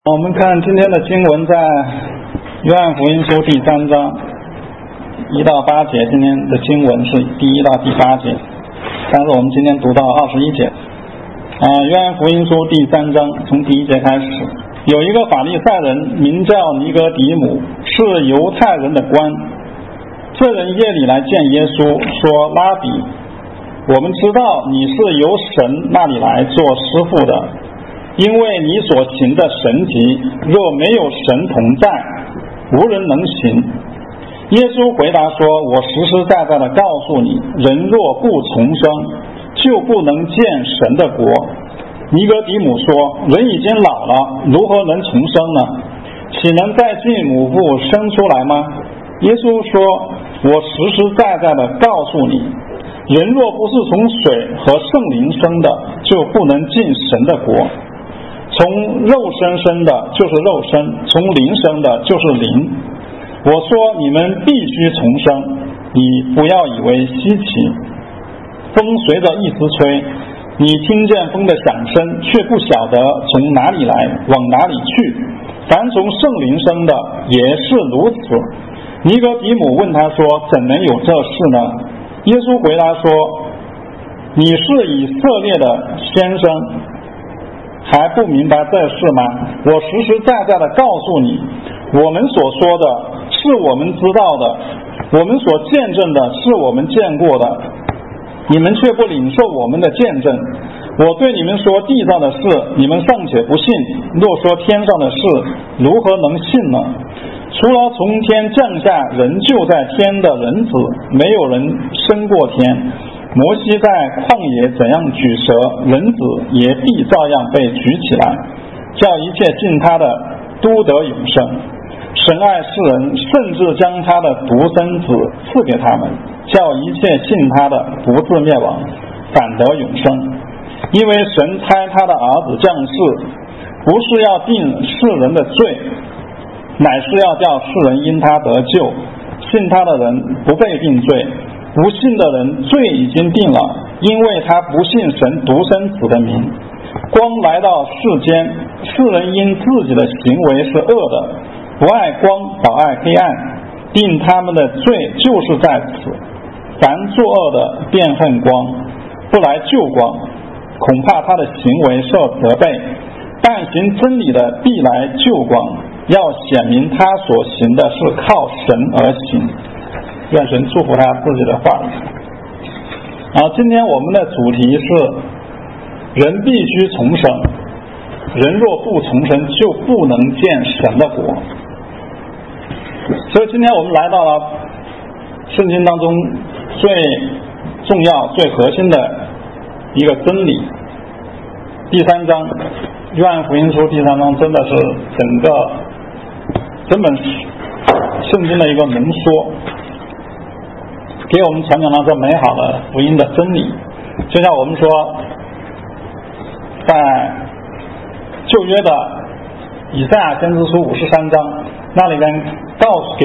我们看今天的经文在约翰福音书第3章1到8节，今天的经文是第1到第8节，但是我们今天读到21节。约翰福音书第3章从第1节开始，有一个法利赛人名叫尼哥底母，是犹太人的官。这人夜里来见耶稣，说：拉比，我们知道你是由神那里来做师傅的，因为你所行的神迹，若没有神同在，无人能行。耶稣回答说：我实实在在的告诉你，人若不重生，就不能见神的国。尼哥底母说：人已经老了，如何能重生呢？岂能再进母腹生出来吗？耶稣说：我实实在在的告诉你，人若不是从水和圣灵生的，就不能进神的国。从肉身生的就是肉身，从灵生的就是灵。我说你们必须重生，你不要以为稀奇。风随着意思吹，你听见风的响声，却不晓得从哪里来，往哪里去。凡从圣灵生的也是如此。尼哥底母问他说：怎能有这事呢？耶稣回答说：你是以色列的先生，还不明白这事吗？我实实在在的告诉你，我们所说的是我们知道的，我们所见证的是我们见过的，你们却不领受我们的见证。我对你们说地上的事，你们尚且不信，若说天上的事，如何能信呢？除了从天降下人就在天的人子，没有人升过天。摩西在旷野怎样举蛇，人子也必照样被举起来，叫一切信他的都得永生。神爱世人，甚至将他的独生子赐给他们，叫一切信他的不至灭亡，反得永生。因为神差他的儿子降世，不是要定世人的罪，乃是要叫世人因他得救。信他的人不被定罪，不信的人罪已经定了，因为他不信神独生子的名。光来到世间，世人因自己的行为是恶的，不爱光，倒爱黑暗，定他们的罪就是在此。凡作恶的便恨光，不来救光，恐怕他的行为受责备。但行真理的必来救光，要显明他所行的是靠神而行。愿神祝福他自己的话语。今天我们的主题是人必须重生，人若不重生，就不能见神的国。所以今天我们来到了圣经当中最重要最核心的一个真理，第3章约翰福音书第3章真的是整本圣经的一个浓缩，给我们传讲了这美好的福音的真理。就像我们说，在旧约的以赛亚先知书53章那里面告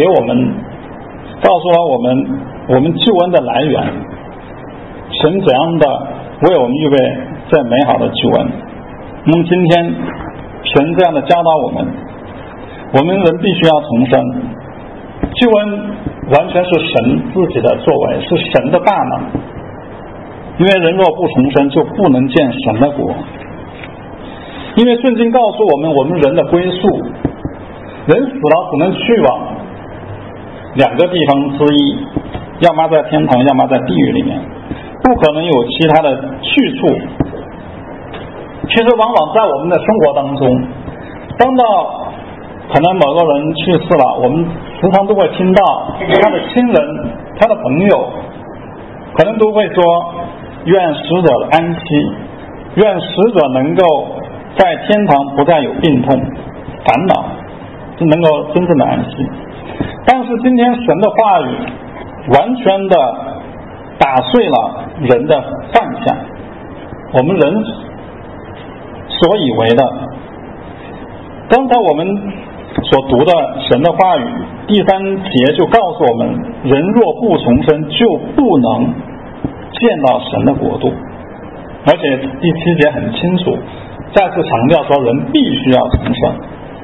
诉了我们救恩的来源，神怎样的为我们预备这美好的救恩。那么今天神这样的教导我们人必须要重生。救恩完全是神自己的作为，是神的大能，因为人若不重生，就不能见神的国。因为圣经告诉我们人的归宿，人死了只能去往2个地方之一，要么在天堂，要么在地狱里面，不可能有其他的去处。其实往往在我们的生活当中，当到可能某个人去世了，我们时常都会听到他的亲人，他的朋友可能都会说，愿死者安息，愿死者能够在天堂不再有病痛烦恼，能够真正的安息。但是今天神的话语完全的打碎了人的幻想，我们人所以为的。刚才我们所读的神的话语第3节就告诉我们，人若不重生，就不能见到神的国度。而且第7节很清楚，再次强调说人必须要重生。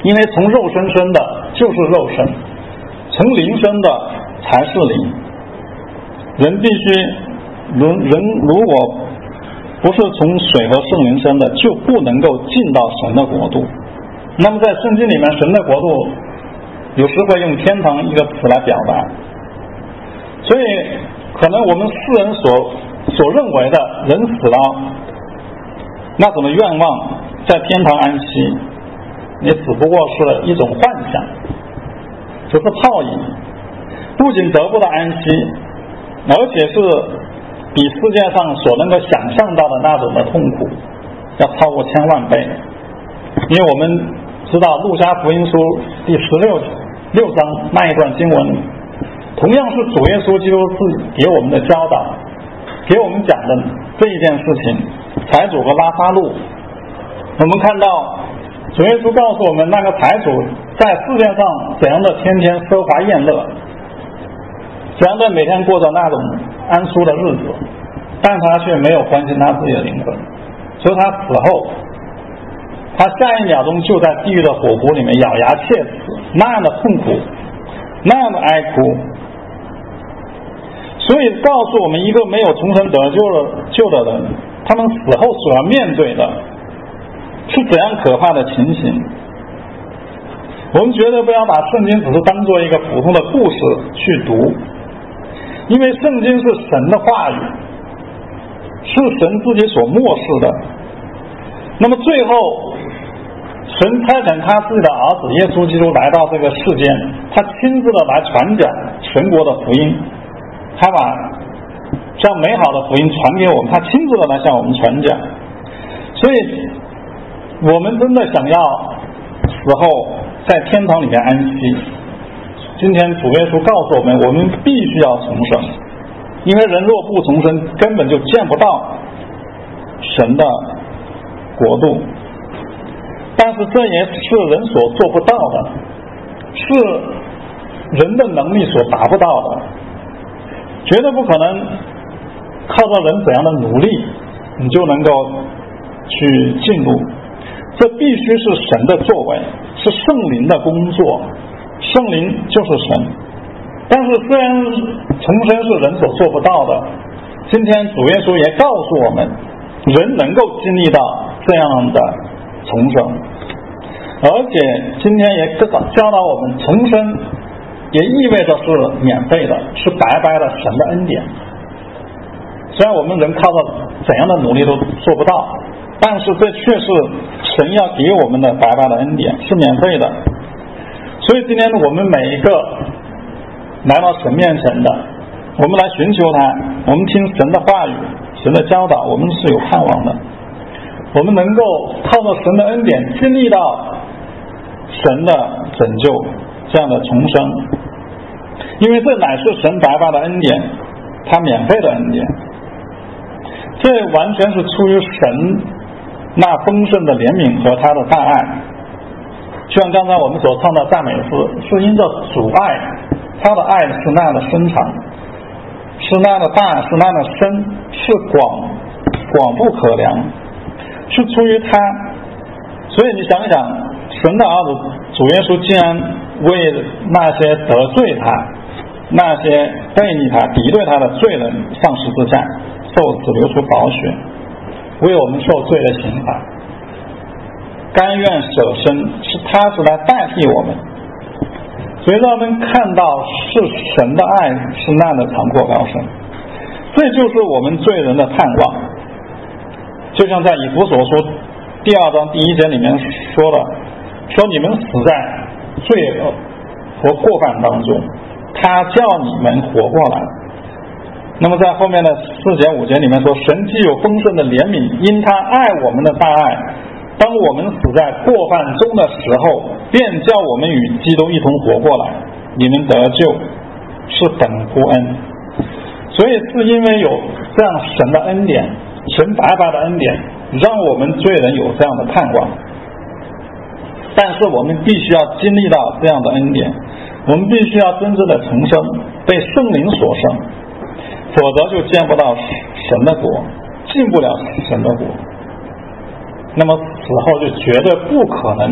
因为从肉身生的就是肉身，从灵生的才是灵。人必须人如果不是从水和圣灵生的，就不能够进到神的国度。那么在圣经里面，神的国度有时会用天堂一个词来表达，所以可能我们世人所认为的人死了那种的愿望在天堂安息，也只不过是一种幻想，只是泡影，不仅得不到安息，而且是比世界上所能够想象到的那种的痛苦要超过1000万倍。因为我们知道路加福音书第16章那一段经文，同样是主耶稣基督是给我们的教导，给我们讲的这一件事情，财主和拉撒路。我们看到主耶稣告诉我们，那个财主在世界上怎样的天天奢华宴乐，怎样的每天过着那种安舒的日子，但他却没有关心他自己的灵魂，所以他死后，他下一秒钟就在地狱的火湖里面咬牙切齿，那样的痛苦，那样的哀哭。所以告诉我们，一个没有重生得救的人，他们死后所要面对的是怎样可怕的情形。我们绝对不要把圣经只是当做一个普通的故事去读，因为圣经是神的话语，是神自己所默示的。那么最后神差遣他自己的儿子耶稣基督来到这个世间，他亲自的来传讲神国的福音，他把这样美好的福音传给我们，他亲自的来向我们传讲。所以我们真的想要死后在天堂里面安息，今天主耶稣告诉我们，我们必须要重生，因为人若不重生，根本就见不到神的国度。但是这也是人所做不到的，是人的能力所达不到的，绝对不可能靠着人怎样的努力你就能够去进入，这必须是神的作为，是圣灵的工作，圣灵就是神。但是虽然重生是人所做不到的，今天主耶稣也告诉我们，人能够经历到这样的重生，而且今天也教导我们，重生也意味着是免费的，是白白的神的恩典。虽然我们人靠着怎样的努力都做不到，但是这却是神要给我们的白白的恩典，是免费的。所以今天我们每一个来到神面前的，我们来寻求他，我们听神的话语，神的教导，我们是有盼望的。我们能够靠着神的恩典经历到神的拯救，这样的重生，因为这乃是神白白的恩典，他免费的恩典，这完全是出于神那丰盛的怜悯和他的大爱。就像刚才我们所唱的赞美诗，是因着主爱，他的爱是那样的深长，是那样的大，是那样的深，是广不可量，是出于他。所以你想想，神的儿子主耶稣竟然为那些得罪他，那些背逆他敌对他的罪人上十字架受死，流出宝血，为我们受罪的刑罚，甘愿舍身，他是来代替我们。所以让我们看到是神的爱是那样的长阔高深，这就是我们罪人的盼望。就像在以弗所书第2章第1节里面说了，说你们死在罪恶和过犯当中，他叫你们活过来。那么在后面的4节5节里面说，神既有丰盛的怜悯，因他爱我们的大爱，当我们死在过犯中的时候，便叫我们与基督一同活过来，你们得救是本乎恩。所以是因为有这样神的恩典，神白白的恩典，让我们罪人有这样的盼望。但是我们必须要经历到这样的恩典，我们必须要真正的重生，被圣灵所生，否则就见不到神的国，进不了神的国。那么死后就绝对不可能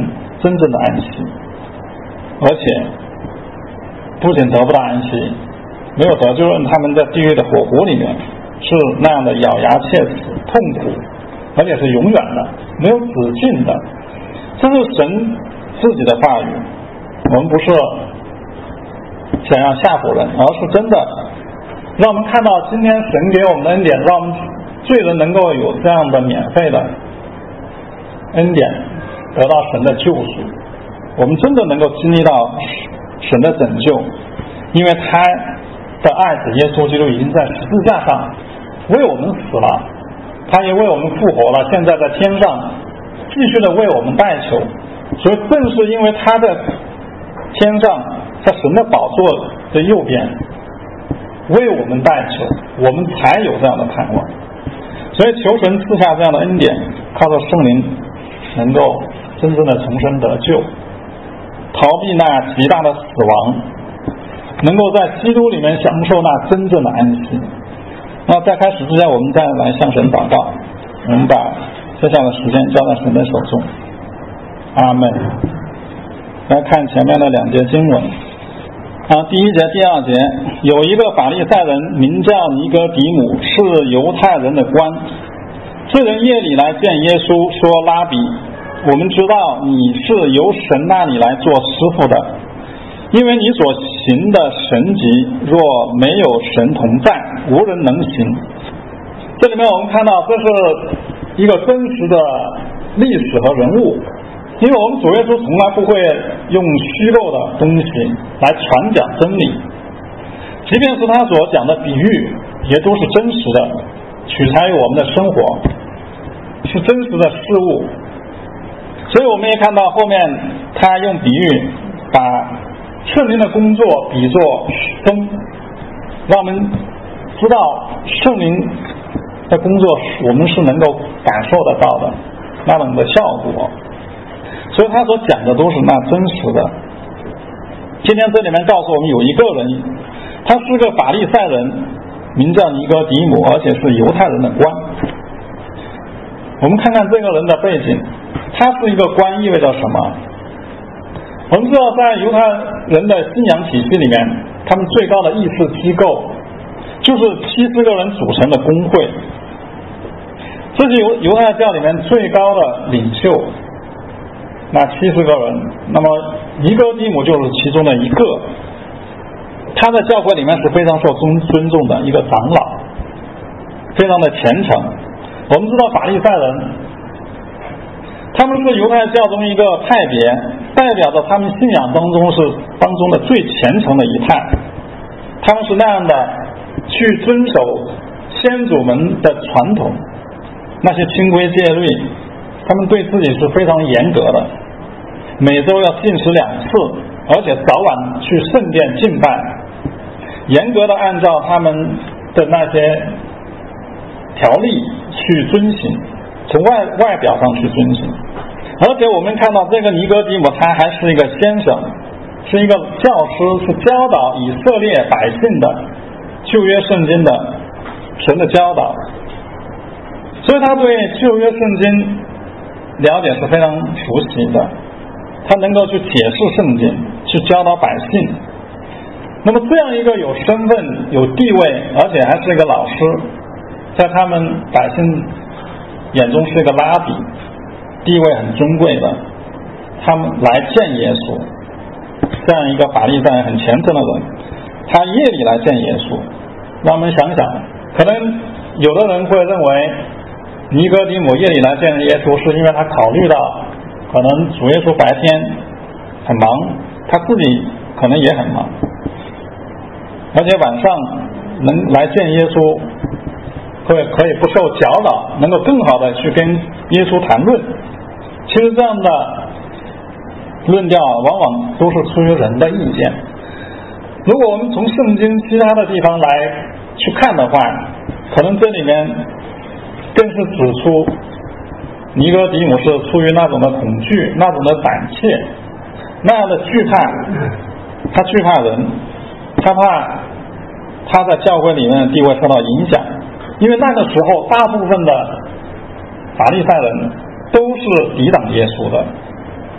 真正的安息，而且不仅得不到安息，没有得救人他们在地狱的火湖里面是那样的咬牙切齿痛苦，而且是永远的没有止境的。这是神自己的话语，我们不是想要吓唬人，而是真的让我们看到今天神给我们的恩典，让我们罪人能够有这样的免费的恩典，得到神的救赎。我们真的能够经历到神的拯救，因为他的爱子耶稣基督已经在十字架上为我们死了，他也为我们复活了，现在在天上继续的为我们代求。所以正是因为他在天上，在神的宝座的右边为我们代求，我们才有这样的盼望。所以求神赐下这样的恩典，靠着圣灵能够真正的重生得救，逃避那极大的死亡，能够在基督里面享受那真正的安息。那在开始之前，我们再来向神祷告，我们把接下来的时间交在神的手中。阿门。来看前面的2节经文。第1节、第2节，有一个法利赛人名叫尼哥底母，是犹太人的官。这人夜里来见耶稣，说：拉比，我们知道你是由神那里来做师傅的，因为你所行的神迹，若没有神同在，无人能行。这里面我们看到，这是一个真实的历史和人物，因为我们主耶稣从来不会用虚构的东西来传讲真理，即便是他所讲的比喻也都是真实的，取材于我们的生活，是真实的事物。所以我们也看到后面他用比喻把圣灵的工作比作风，让我们知道圣灵的工作我们是能够感受得到的那种的效果。所以他所讲的都是那真实的。今天这里面告诉我们有一个人，他是个法利赛人，名叫尼哥底母，而且是犹太人的官。我们看看这个人的背景，他是一个官意味着什么？我们知道在犹太人的信仰体系里面，他们最高的议事机构就是70个人组成的公会，这是犹太教里面最高的领袖，那70个人，那么尼哥底母就是其中的一个。他在教会里面是非常受尊重的一个长老，非常的虔诚。我们知道法利赛人，他们是犹太教中一个派别，代表着他们信仰当中的最虔诚的一派。他们是那样的去遵守先祖们的传统，那些清规戒律，他们对自己是非常严格的，每周要禁食2次，而且早晚去圣殿敬拜，严格的按照他们的那些条例去遵行，从外表上去遵行。而且我们看到这个尼哥底母他还是一个先生，是一个教师，是教导以色列百姓的旧约圣经的神的教导，所以他对旧约圣经了解是非常熟悉的，他能够去解释圣经，去教导百姓。那么这样一个有身份有地位，而且还是一个老师，在他们百姓眼中是一个拉比，地位很尊贵的，他们来见耶稣，这样一个法利赛人很虔诚的人，他夜里来见耶稣。让我们想想，可能有的人会认为尼哥底母夜里来见耶稣是因为他考虑到可能主耶稣白天很忙，他自己可能也很忙，而且晚上能来见耶稣可以不受搅扰，能够更好的去跟耶稣谈论。其实这样的论调往往都是出于人的意见。如果我们从圣经其他的地方来去看的话，可能这里面更是指出尼哥底母是出于那种的恐惧，那种的胆怯，那样的惧怕。他惧怕人，他怕他在教会里面的地位受到影响，因为那个时候大部分的法利赛人都是抵挡耶稣的，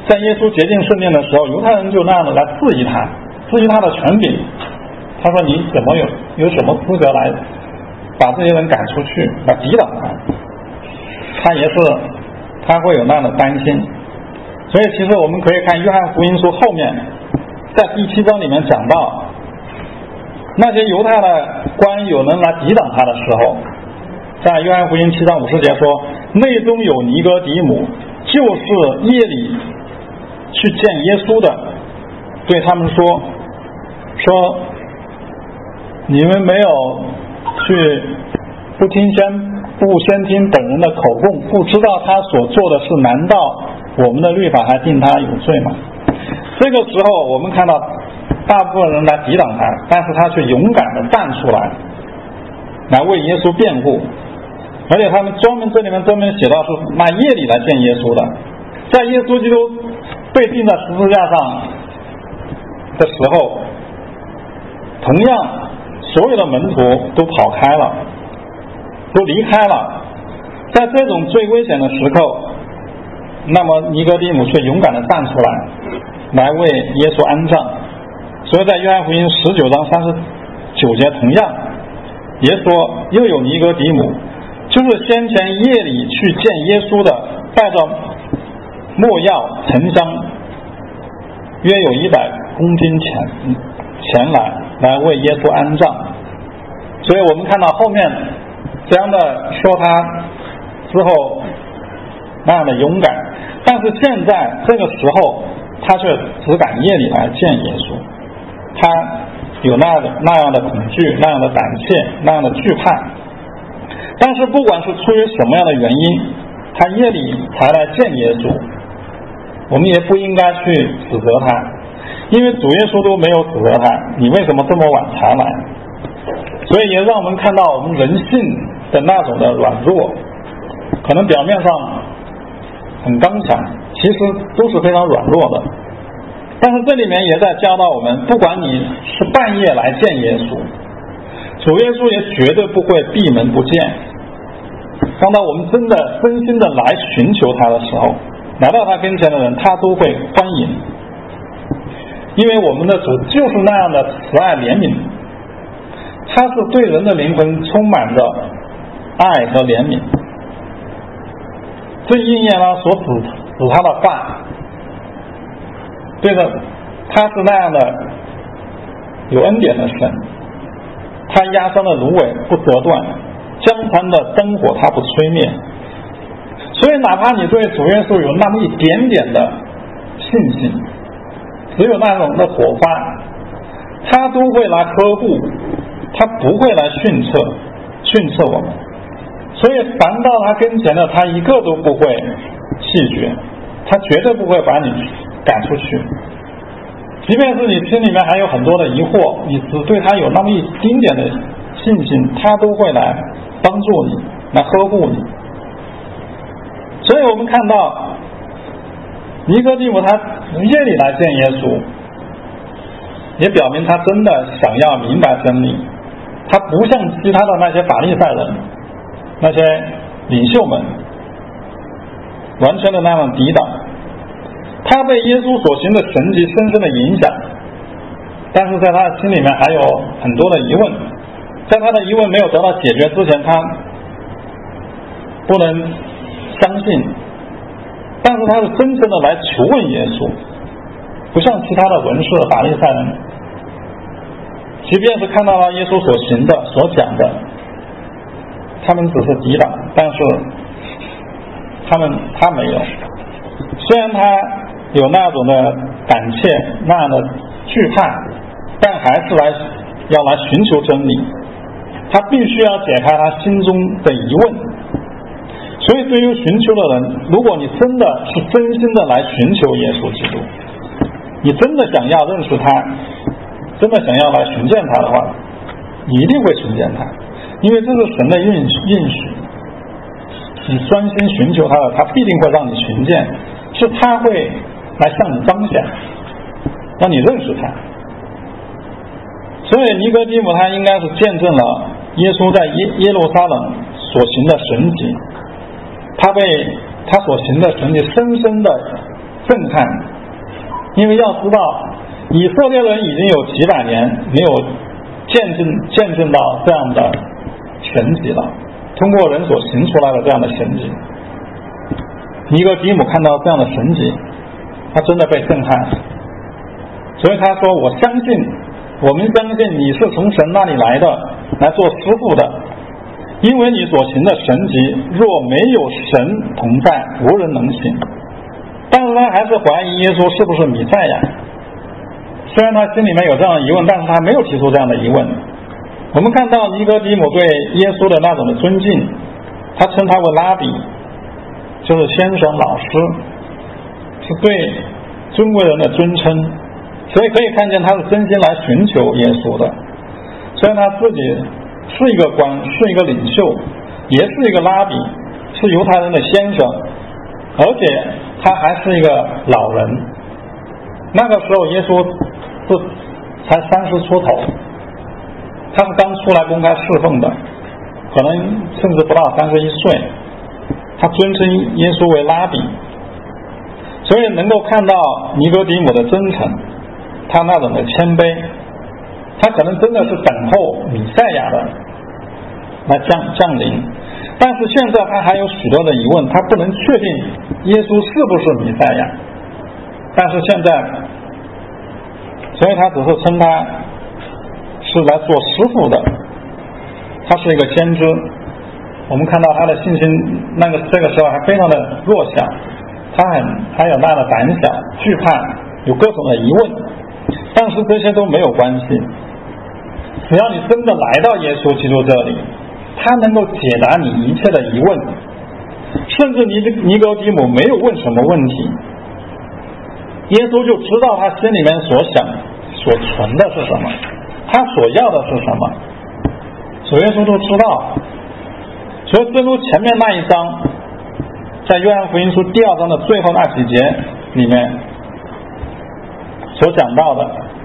在耶稣洁净圣殿的时候，犹太人就那样的来质疑他的权柄。他说你怎么有什么资格来把这些人赶出去，来抵挡他？他会有那样的担心。所以其实我们可以看约翰福音书后面，在第7章里面讲到，那些犹太的官有人来抵挡他的时候，在约翰福音7章50节说，内中有尼哥底母，就是夜里去见耶稣的，对他们说你们没有去不先听本人的口供，不知道他所做的事，难道我们的律法还定他有罪吗？这个时候我们看到大部分人来抵挡他，但是他却勇敢地站出来为耶稣辩护。而且他们这里面专门写到是那夜里来见耶稣的。在耶稣基督被钉在十字架上的时候，同样所有的门徒都跑开了，都离开了。在这种最危险的时刻，那么尼哥底母却勇敢地站出来为耶稣安葬。所以在约翰福音19章39节同样也说，又有尼哥底母，就是先前夜里去见耶稣的，带着没药沉香约有100公斤前来为耶稣安葬。所以我们看到后面这样的说他之后那样的勇敢，但是现在这个时候他却只敢夜里来见耶稣，他有那样的恐惧，那样的胆怯，那样的惧怕。但是不管是出于什么样的原因，他夜里才来见耶稣，我们也不应该去指责他，因为主耶稣都没有指责他，你为什么这么晚才来？所以也让我们看到我们人性的那种的软弱，可能表面上很刚强，其实都是非常软弱的。但是这里面也在教导我们，不管你是半夜来见耶稣，主耶稣也绝对不会闭门不见。当到我们真心的来寻求他的时候，来到他跟前的人，他都会欢迎。因为我们的主就是那样的慈爱怜悯，他是对人的灵魂充满着爱和怜悯。这应验了所指他的话，对的，他是那样的有恩典的神，他压伤的芦苇不折断，江船的灯火他不吹灭。所以哪怕你对主耶稣有那么一点点的信心，只有那种的火花，他都会来呵护，他不会来训斥我们。所以凡到他跟前的，他一个都不会弃绝，他绝对不会把你赶出去。即便是你心里面还有很多的疑惑，你只对他有那么一丁点的信心，他都会来帮助你，来呵护你。所以我们看到尼哥底母他夜里来见耶稣，也表明他真的想要明白真理，他不像其他的那些法利赛人，那些领袖们完全的那样抵挡。他被耶稣所行的神迹深深的影响，但是在他的心里面还有很多的疑问，在他的疑问没有得到解决之前，他不能相信，但是他是真正的来求问耶稣，不像其他的文士法利赛人，即便是看到了耶稣所行的所讲的，他们只是抵挡，但是他没有。虽然他有那种的胆怯，那样的惧怕，但还是要来寻求真理。他必须要解开他心中的疑问。所以对于寻求的人，如果你真的是真心的来寻求耶稣基督，你真的想要认识他，真的想要来寻见他的话，你一定会寻见他，因为这是神的应许。你专心寻求他的，他必定会让你寻见，是他会来向你彰显，让你认识他。所以尼哥底母他应该是见证了耶稣在耶路撒冷所行的神迹，他被他所行的神迹深深的震撼，因为要知道以色列人已经有几百年没有见证到这样的神迹了，通过人所行出来的这样的神迹。尼哥底母看到这样的神迹，他真的被震撼，所以他说我们相信你是从神那里来的，来做师傅的，因为你所行的神迹若没有神同在，无人能行。但是他还是怀疑耶稣是不是弥赛亚，虽然他心里面有这样的疑问，但是他没有提出这样的疑问。我们看到尼哥底母对耶稣的那种的尊敬，他称他为拉比，就是先生老师，是对尊贵人的尊称，所以可以看见他是真心来寻求耶稣的。虽然他自己是一个官，是一个领袖，也是一个拉比，是犹太人的先生，而且他还是一个老人。那个时候耶稣才30出头，他是刚出来公开侍奉的，可能甚至不到31岁。他尊称耶稣为拉比，所以能够看到尼哥底母的真诚，他那种的谦卑，他可能真的是等候弥赛亚的来降临。但是现在他还有许多的疑问，他不能确定耶稣是不是弥赛亚。但是现在，所以他只是称他是来做师傅的，他是一个先知。我们看到他的信心这个时候还非常的弱小，他有大的胆小惧怕，有各种的疑问，但是这些都没有关系，只要你真的来到耶稣基督这里，他能够解答你一切的疑问，甚至尼哥底母没有问什么问题，耶稣就知道他心里面所想所存的是什么，他所要的是什么，主耶稣都知道。所以正如前面那一章，在约翰福音书第2章的最后那几节里面所讲到的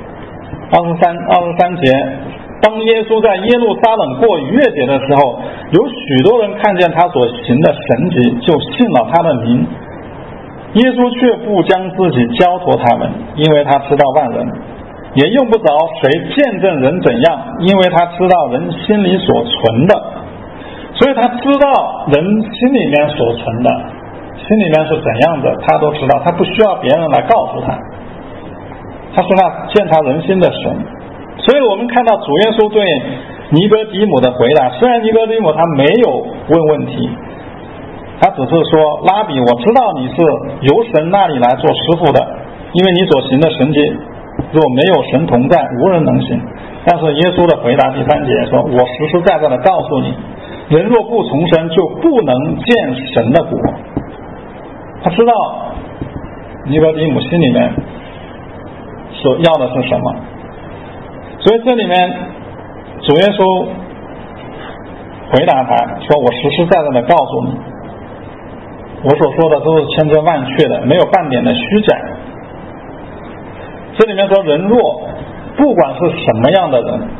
23节，当耶稣在耶路撒冷过逾越节的时候，有许多人看见他所行的神迹，就信了他的名。耶稣却不将自己交托他们，因为他知道万人，也用不着谁见证人怎样，因为他知道人心里所存的。所以他知道人心里面所存的，心里面是怎样的，他都知道，他不需要别人来告诉他。他说他见他人心的神。所以我们看到主耶稣对尼哥底母的回答，虽然尼哥底母他没有问问题，他只是说拉比，我知道你是由神那里来做师傅的，因为你所行的神迹若没有神同在，无人能行。但是耶稣的回答第3节说，我实实在在的告诉你，人若不重生，就不能见神的国。他知道尼哥底母心里面所要的是什么，所以这里面主耶稣回答他说，我实实在在的告诉你，我所说的都是千真万确的，没有半点的虚假。这里面说，人若不管是什么样的人，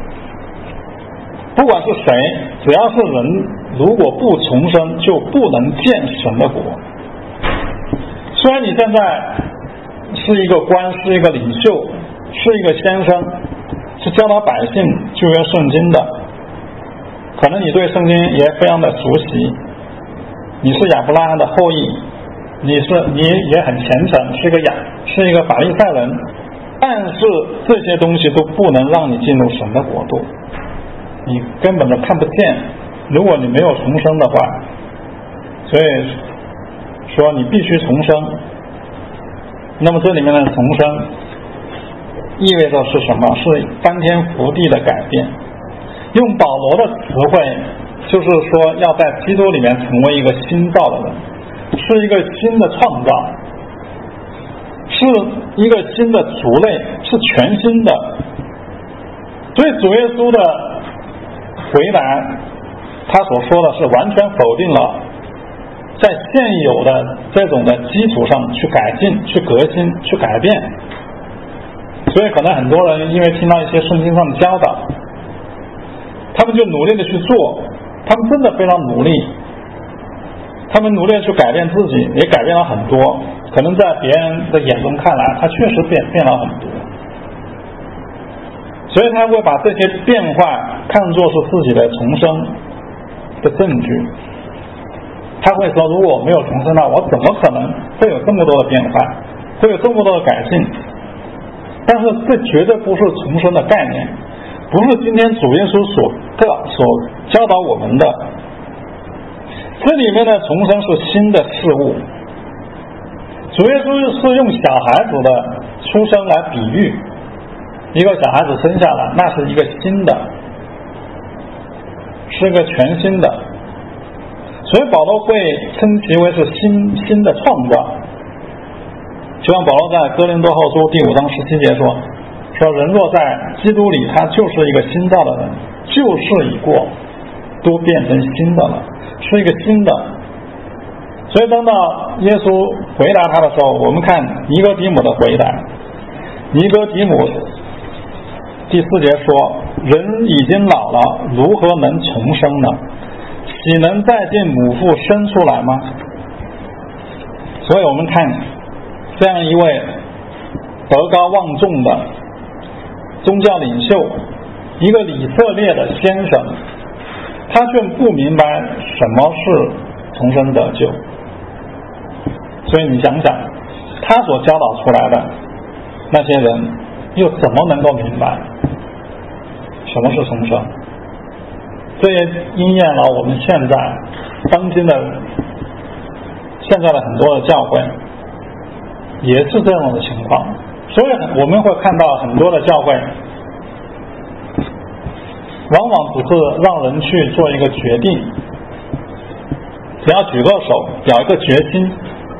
不管是谁，只要是人，如果不重生，就不能见神的国。虽然你现在是一个官，是一个领袖，是一个先生，是教导百姓旧约圣经的，可能你对圣经也非常的熟悉，你是亚伯拉罕的后裔，你也很虔诚，是一个法利赛人，但是这些东西都不能让你进入神的国度，你根本都看不见。如果你没有重生的话，所以说你必须重生。那么这里面的重生意味着是什么？是翻天覆地的改变。用保罗的词汇，就是说要在基督里面成为一个新造的人，是一个新的创造，是一个新的族类，是全新的。所以主耶稣的回答，他所说的是完全否定了在现有的这种的基础上去改进、去革新、去改变。所以可能很多人因为听到一些圣经上的教导，他们就努力的去做，他们真的非常努力，他们努力的去改变自己，也改变了很多， 可能在别人的眼中看来，他确实变了很多，所以他会把这些变化看作是自己的重生的证据。他会说，如果我没有重生了，我怎么可能会有这么多的变化，会有这么多的改进？但是这绝对不是重生的概念，不是今天主耶稣所教导我们的。这里面的重生是新的事物，主耶稣是用小孩子的出生来比喻，一个小孩子生下来，那是一个新的，是一个全新的，所以保罗会称其为是新的创造。就像保罗在哥林多后书第5章17节说人若在基督里，他就是一个新造的人，旧事已过，都变成新的了，是一个新的。所以当到耶稣回答他的时候，我们看尼哥底母的回答。尼哥底母第4节说，人已经老了，如何能重生呢？岂能再进母腹生出来吗？所以我们看这样一位德高望重的宗教领袖，一个以色列的先生，他却不明白什么是重生得救。所以你想想，他所教导出来的那些人又怎么能够明白什么是重生？这也应验了我们当今的很多的教会也是这样的情况。所以我们会看到很多的教会往往只是让人去做一个决定，只要举个手表一个决心，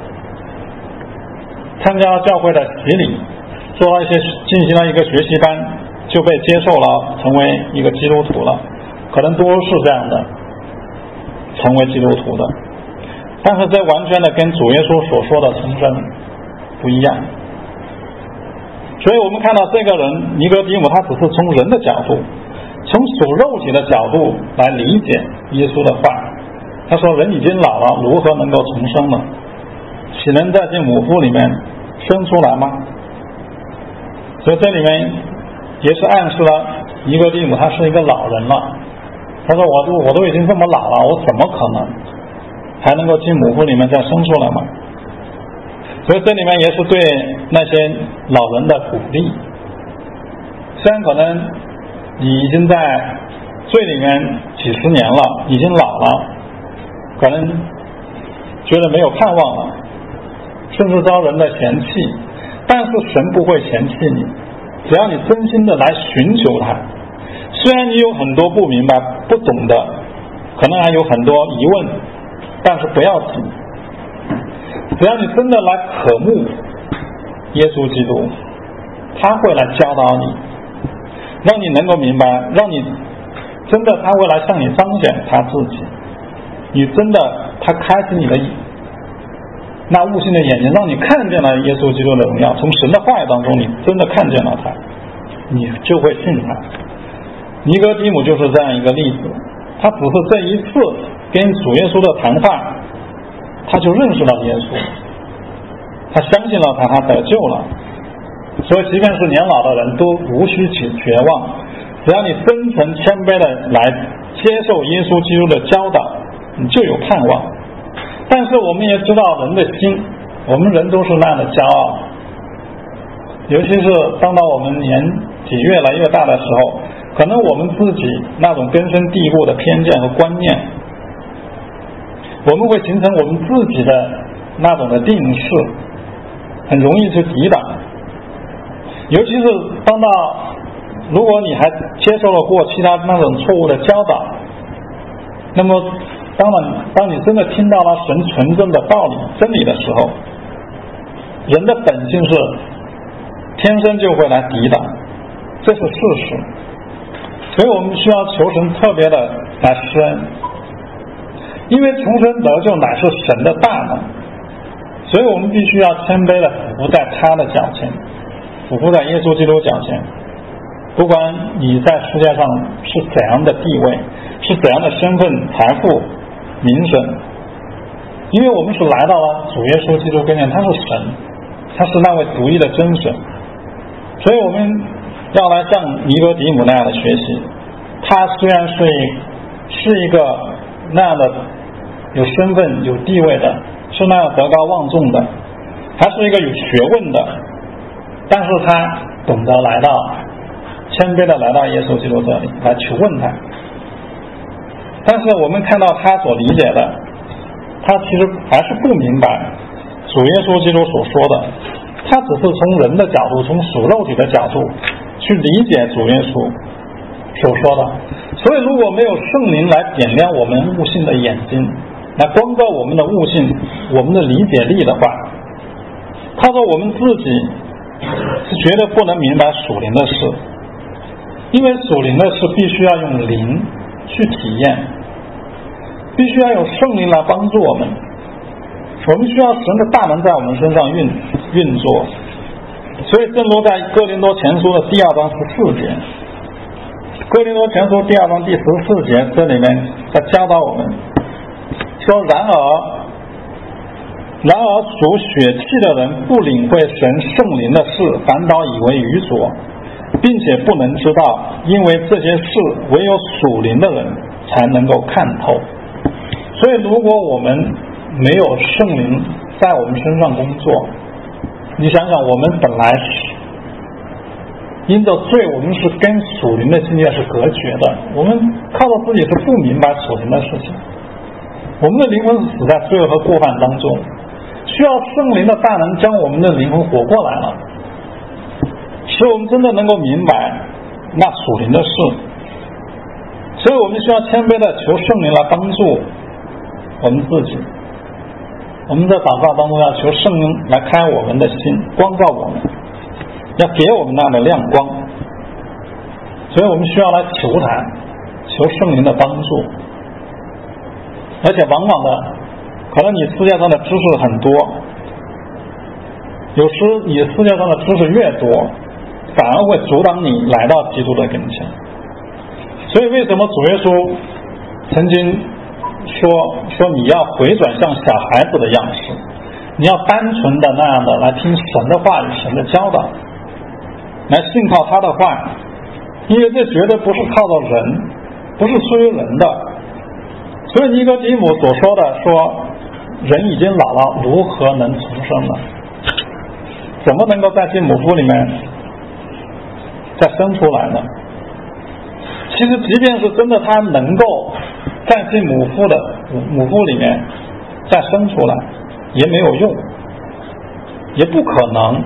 参加了教会的洗礼，进行了一个学习班，就被接受了成为一个基督徒了。可能都是这样的，成为基督徒的。但是这完全的跟主耶稣所说的重生不一样。所以我们看到这个人尼哥底母，他只是从人的角度，从属肉体的角度来理解耶稣的话。他说人已经老了，如何能够重生呢？岂能再进母腹里面生出来吗？所以这里面也是暗示了尼哥底母他是一个老人了。他说我都已经这么老了，我怎么可能还能够进母腹里面再生出来吗？所以这里面也是对那些老人的鼓励。虽然可能你已经在罪里面几十年了，已经老了，可能觉得没有盼望了，甚至遭人的嫌弃，但是神不会嫌弃你，只要你真心的来寻求他。虽然你有很多不明白不懂的，可能还有很多疑问，但是不要紧，只要你真的来渴慕耶稣基督，他会来教导你，让你能够明白，让你真的他会来向你彰显他自己，你真的他开启你的那悟性的眼睛，让你看见了耶稣基督的荣耀，从神的话语当中你真的看见了他，你就会信他。尼哥底母就是这样一个例子，他只是这一次跟主耶稣的谈话，他就认识了耶稣，他相信了他，他得救了。所以即便是年老的人都无需绝望，只要你真诚谦卑的来接受耶稣基督的教导，你就有盼望。但是我们也知道人的心，我们人都是那样的骄傲，尤其是当到我们年纪越来越大的时候，可能我们自己那种根深蒂固的偏见和观念，我们会形成我们自己的那种的定式，很容易去抵挡。尤其是当到如果你还接受了过其他那种错误的教导，那么当你真的听到了神纯正的道理真理的时候，人的本性是天生就会来抵挡，这是事实。所以我们需要求神特别的来施恩，因为重生得救乃是神的大能，所以我们必须要谦卑的俯伏在他的脚前，俯伏在耶稣基督脚前。不管你在世界上是怎样的地位，是怎样的身份、财富、名声， 因为我们是来到了主耶稣基督跟前，他是神，他是那位独一的真神，所以我们要来像尼哥底母那样的学习。他虽然是一个那样的有身份有地位的，是那样德高望重的，还是一个有学问的，但是他懂得来到谦卑的来到耶稣基督这里来求问他。但是我们看到他所理解的，他其实还是不明白主耶稣基督所说的，他只是从人的角度，从属肉体的角度去理解主耶稣所说的。所以如果没有圣灵来点亮我们悟性的眼睛，来光照我们的悟性，我们的理解力的话，他说我们自己是绝对不能明白属灵的事，因为属灵的事必须要用灵去体验，必须要有圣灵来帮助我们，我们需要神的大能在我们身上运作。所以正如在哥林多前书的第2章14节，哥林多前书第2章第14节，这里面在教导我们说，然而属血气的人不领会神圣灵的事，反倒以为愚拙，并且不能知道，因为这些事唯有属灵的人才能够看透。所以如果我们没有圣灵在我们身上工作，你想想，我们本来是因着罪，我们是跟属灵的境界是隔绝的，我们靠着自己是不明白属灵的事情，我们的灵魂是死在罪恶和过犯当中，需要圣灵的大能将我们的灵魂活过来了，使我们真的能够明白那属灵的事。所以我们需要谦卑的求圣灵来帮助我们自己，我们在祷告当中要求圣灵来开我们的心，光照我们，要给我们那样的亮光。所以我们需要来求他，求圣灵的帮助。而且往往的可能你世界上的知识很多，有时你世界上的知识越多，反而会阻挡你来到基督的跟前。所以为什么主耶稣曾经说你要回转像小孩子的样式，你要单纯的那样的来听神的话语，神的教导，来信靠他的话，因为这绝对不是靠着人，不是出于人的。所以尼哥底母所说的说，人已经老了，如何能重生呢？怎么能够在进母腹里面再生出来呢？其实即便是真的他能够在进母腹里面再生出来，也没有用，也不可能，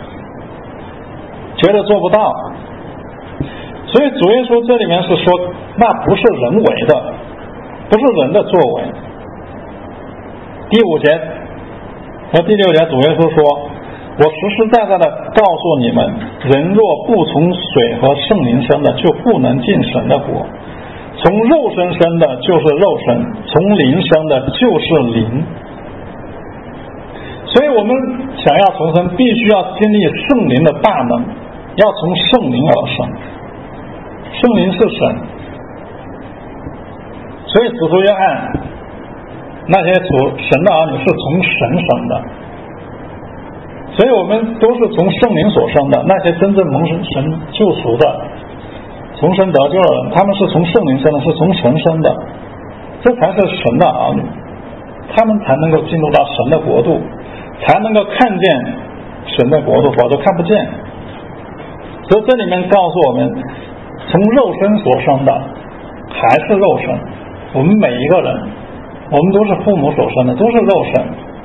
觉得做不到。所以主耶稣这里面是说，那不是人为的，不是人的作为。第5节和第6节主耶稣说，我实实在在的告诉你们，人若不从水和圣灵生的，就不能进神的国。从肉身生的就是肉身，从灵生的就是灵。所以我们想要重生，必须要经历圣灵的大能，要从圣灵而生。圣灵是神，所以使徒约翰那些神的儿女是从神生的，所以我们都是从圣灵所生的。那些真正蒙神救赎的，从神得救的人，他们是从圣灵生的，是从神生的，这才是神的儿女，他们才能够进入到神的国度，才能够看见神的国度，否则看不见。所以这里面告诉我们，从肉身所生的还是肉身，我们每一个人，我们都是父母所生的，都是肉身。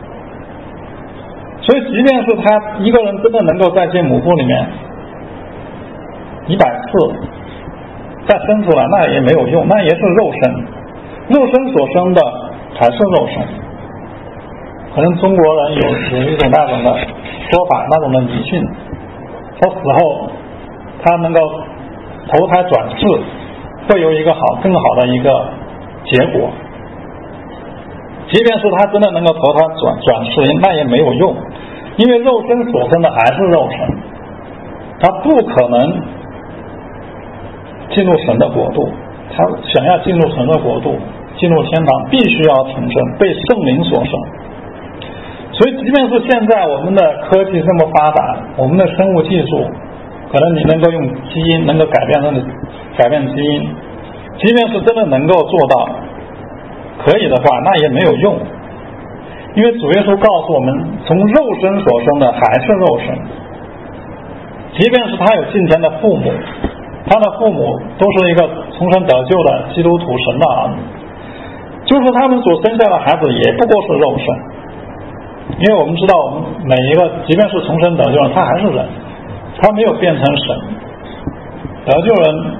所以即便是他一个人真的能够在进母腹里面100次再生出来，那也没有用，那也是肉身，肉身所生的还是肉身。可能中国人有一种那种的说法，那种的迷信，说死后他能够投胎转世，会有一个更好的一个结果。即便是他真的能够投胎转世，那也没有用，因为肉身所生的还是肉身，他不可能进入神的国度。他想要进入神的国度， 进入天堂必须要重生，被圣灵所生。所以即便是现在我们的科技这么发达，我们的生物技术可能你能够用基因能够改变基因，即便是真的能够做到可以的话，那也没有用。因为主耶稣告诉我们，从肉身所生的还是肉身，即便是他有今天的父母，他的父母都是一个重生得救的基督徒神的儿女，就是他们所生下的孩子也不过是肉身。因为我们知道，我们每一个即便是重生得救人，他还是人，他没有变成神。得救人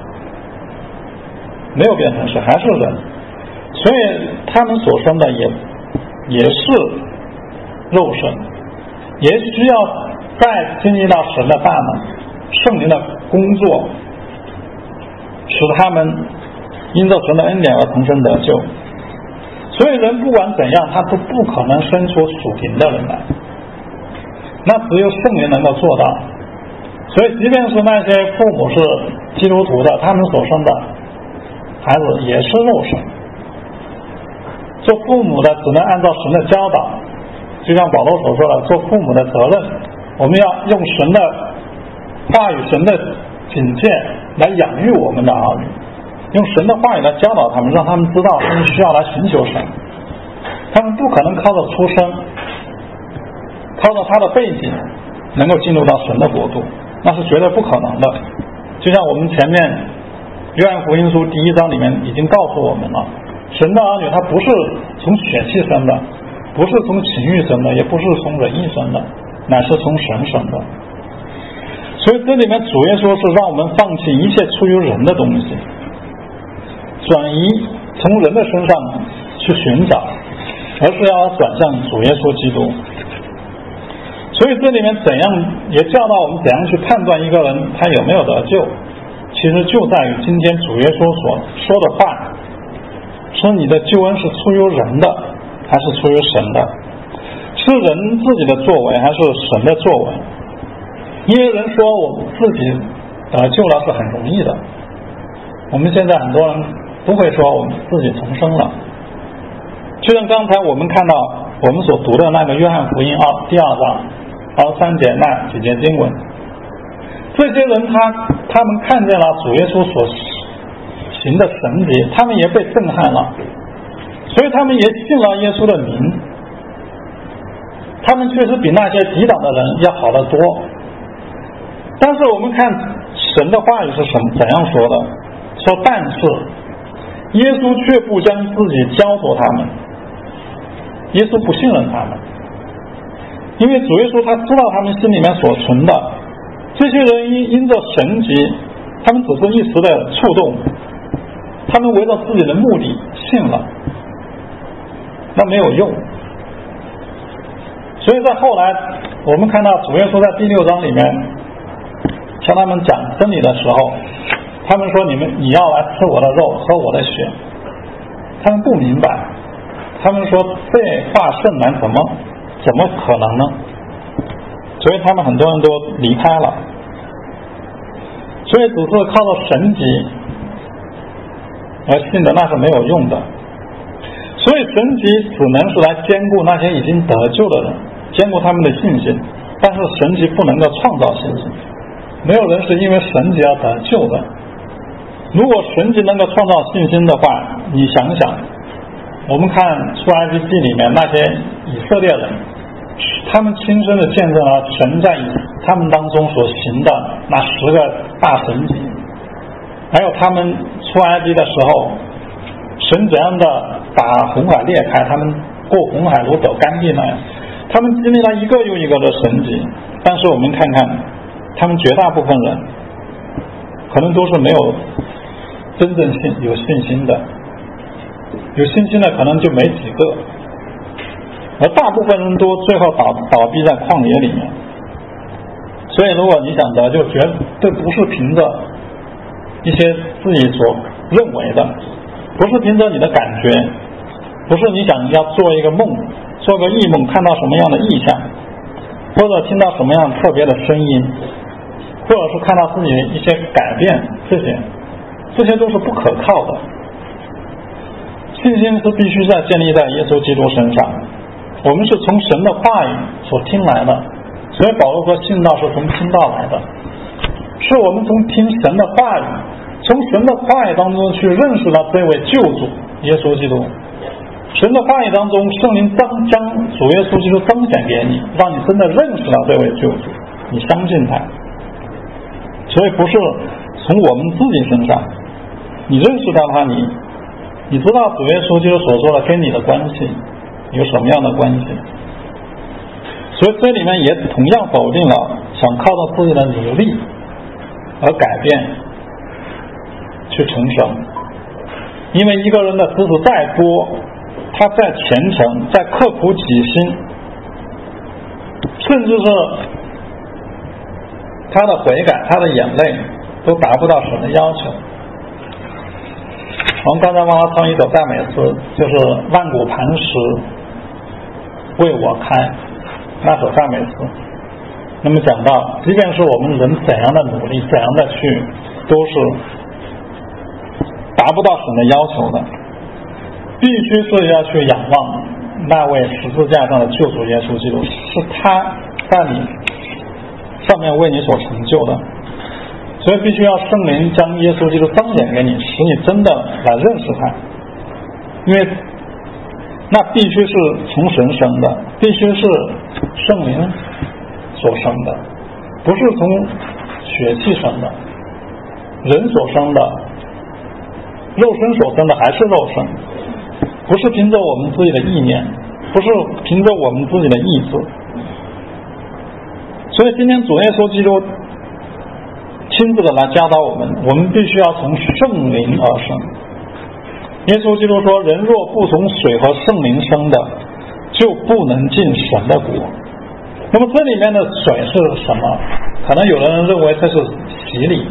没有变成神，还是人，所以他们所生的也是肉身，也需要再经历到神的大能、圣灵的工作，使他们因着神的恩典而重生得救。所以人不管怎样，他都不可能生出属灵的人来，那只有圣灵能够做到。所以即便是那些父母是基督徒的，他们所生的孩子也是肉身。做父母的只能按照神的教导，就像保罗所说的，做父母的责任，我们要用神的话语、神的警戒来养育我们的儿女，用神的话语来教导他们，让他们知道他们需要来寻求神。他们不可能靠着出生，靠着他的背景能够进入到神的国度，那是绝对不可能的。就像我们前面约翰福音书第1章里面已经告诉我们了，神的儿女他不是从血气生的，不是从情欲生的，也不是从人意生的，乃是从神生的。所以这里面主耶稣是让我们放弃一切出于人的东西，转移从人的身上去寻找，而是要转向主耶稣基督。所以这里面怎样也教导我们怎样去判断一个人他有没有得救，其实就在于今天主耶稣所说的话，说你的救恩是出于人的还是出于神的，是人自己的作为还是神的作为。因为人说我们自己救了是很容易的，我们现在很多人不会说我们自己重生了。就像刚才我们看到我们所读的那个约翰福音第2章23节那几节经文，这些人他们看见了主耶稣所行的神迹，他们也被震撼了，所以他们也信了耶稣的名。他们确实比那些抵挡的人要好得多。但是我们看神的话语是怎样说的，说但是耶稣却不将自己交托他们，耶稣不信任他们，因为主耶稣他知道他们心里面所存的，这些人因着神迹，他们只是一时的触动，他们围着自己的目的信了，那没有用。所以在后来我们看到主耶稣在第6章里面向他们讲真理的时候，他们说你要来吃我的肉喝我的血，他们不明白，他们说这话甚难，怎么可能呢？所以他们很多人都离开了。所以只是靠着神迹而信的那是没有用的。所以神迹只能是来兼顾那些已经得救的人，兼顾他们的信心，但是神迹不能够创造信心。没有人是因为神迹而得救的。如果神迹能够创造信心的话，你想想我们看出埃及记里面那些以色列人，他们亲身的见证了神在他们当中所行的那10个大神迹，还有他们出埃及的时候神怎样的把红海裂开，他们过红海如走干地那样，他们经历了一个又一个的神迹。但是我们看看他们绝大部分人可能都是没有真正有信心的，有信心的可能就没几个，而大部分人都最后倒闭在旷野里面。所以如果你想得救，绝对不是凭着一些自己所认为的，不是凭着你的感觉，不是你想要做一个梦，做个异梦，看到什么样的意象，或者听到什么样特别的声音，或者是看到自己的一些改变，这些都是不可靠的。 信心是必须在建立在耶稣基督身上。我们是从神的话语所听来的，所以保罗说信道是从听道来的，是我们从听神的话语，从神的话语当中去认识到这位救主耶稣基督。神的话语当中，圣灵将主耶稣基督彰显给你，让你真的认识到这位救主，你相信他。所以不是从我们自己身上，你认识到他，你知道主耶稣基督所说的跟你的关系有什么样的关系。所以这里面也同样否定了想靠着自己的努力而改变去成圣。因为一个人的知识再多，他再虔诚，再刻苦己心，甚至是他的悔改，他的眼泪都达不到神的要求。我们刚才帮他唱一首赞美诗，就是万古磐石为我开，那首赞美诗。那么讲到即便是我们人怎样的努力，怎样的去，都是达不到神的要求的，必须是要去仰望那位十字架上的救主耶稣基督，是他在你上面为你所成就的。所以必须要圣灵将耶稣基督彰显给你，使你真的来认识他。因为那必须是从神生的，必须是圣灵所生的，不是从血气生的，人所生的，肉身所生的还是肉身，不是凭着我们自己的意念，不是凭着我们自己的意志。所以今天主耶稣基督亲自的来教导我们，我们必须要从圣灵而生。耶稣基督说，人若不从水和圣灵生的，就不能进神的国。那么这里面的水是什么？可能有的人认为这是洗礼，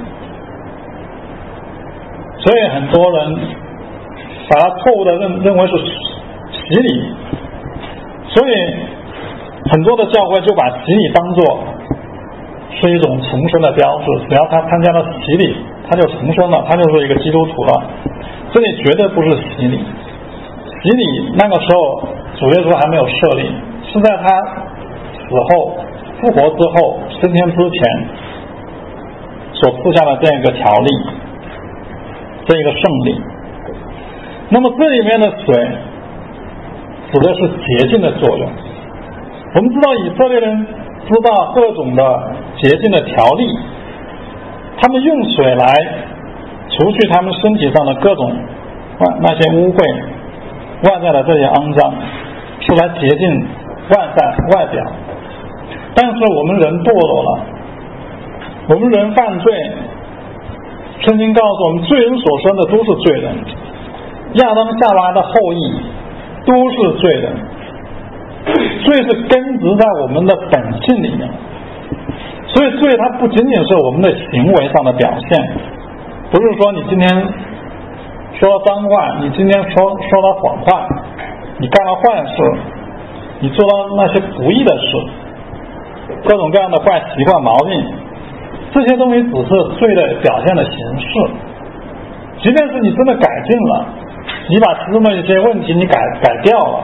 所以很多人把它错误的认为是洗礼，所以很多的教会就把洗礼当作是一种重生的标志，只要他参加了洗礼，他就重生了，他就是一个基督徒了。这里绝对不是洗礼，洗礼那个时候主耶稣还没有设立，是在他死后复活之后升天之前所赐下的这样一个条例，这一个圣礼。那么这里面的水指的是洁净的作用。我们知道以色列人知道各种的洁净的条例，他们用水来除去他们身体上的各种那些污秽，外在的这些肮脏，是来洁净外表。但是我们人堕落了，我们人犯罪，圣经告诉我们，罪人所生的都是罪人，亚当夏娃的后裔都是罪人。罪是根植在我们的本性里面，所以罪它不仅仅是我们的行为上的表现，不是说你今天说了脏话，你今天说了谎话，你干了坏事，你做了那些不义的事，各种各样的坏习惯毛病，这些东西只是罪的表现的形式。即便是你真的改进了，你把其中的一些问题你改掉了，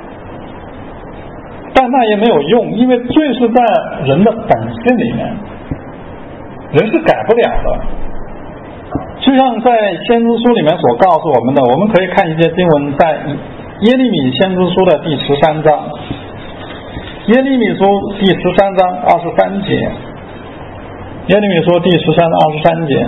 但那也没有用，因为罪是在人的本性里面，人是改不了的。就像在先知书里面所告诉我们的，我们可以看一些经文，在耶利米先知书的第13章，耶利米书第13章23节，耶利米书第13章23节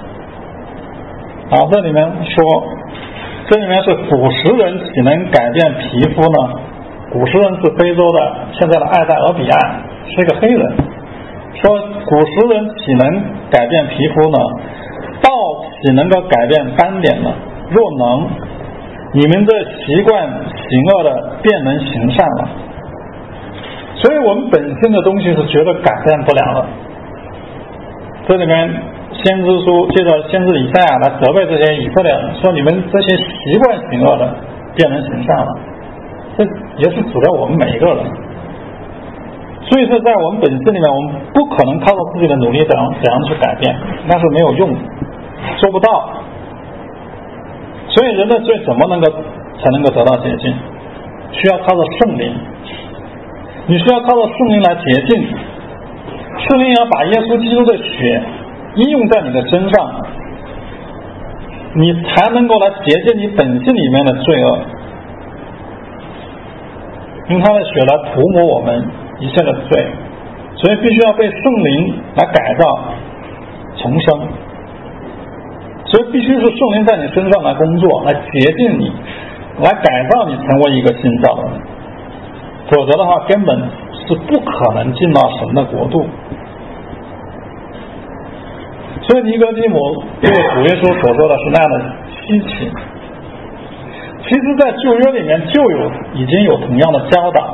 这里面说，这里面是古时人岂能改变皮肤呢？古时人是非洲的现在的艾塞俄比亚，是一个黑人，说古时人岂能改变皮肤呢？道岂能够改变斑点呢？若能，你们这习惯行恶的便能行善了。所以我们本性的东西是绝对改变不了的。这里面先知书借着先知以赛亚来责备这些以色列人，说你们这些习惯行恶的便能行善了。这也是指的我们每一个人。所以说在我们本性里面，我们不可能靠着自己的努力怎样去改变，那是没有用的，做不到。所以人的罪怎么能够才能够得到洁净，需要靠着圣灵，你需要靠着圣灵来洁净，圣灵要把耶稣基督的血应用在你的身上，你才能够来洁净你本性里面的罪恶，用他的血来涂抹我们一切的罪，所以必须要被圣灵来改造重生，所以必须是圣灵在你身上来工作，来洁净你，来改造你成为一个新造的人，否则的话根本是不可能进到神的国度。所以尼哥底母对主耶稣所说的是那样的稀奇。其实在旧约里面已经有同样的教导，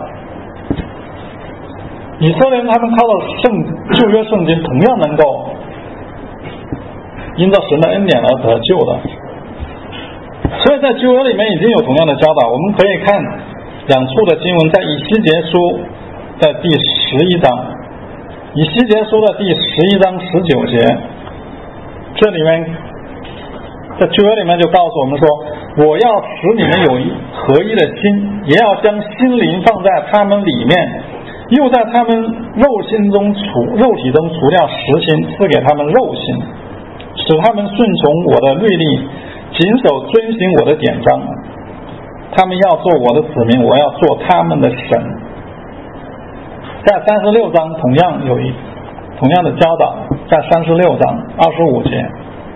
以色列人他们靠着旧约圣经同样能够因着神的恩典而得救的，所以在旧约里面已经有同样的教导。我们可以看两处的经文，在以西结书的第11章，以西结书的第11章19节，这里面在旧约里面就告诉我们说，我要使你们有合一的心，也要将心灵放在他们里面，又在他们肉体中除掉实心，赐给他们肉心，使他们顺从我的律例，谨守遵行我的典章。他们要做我的子民，我要做他们的神。在36章同样有同样的教导，在36章25节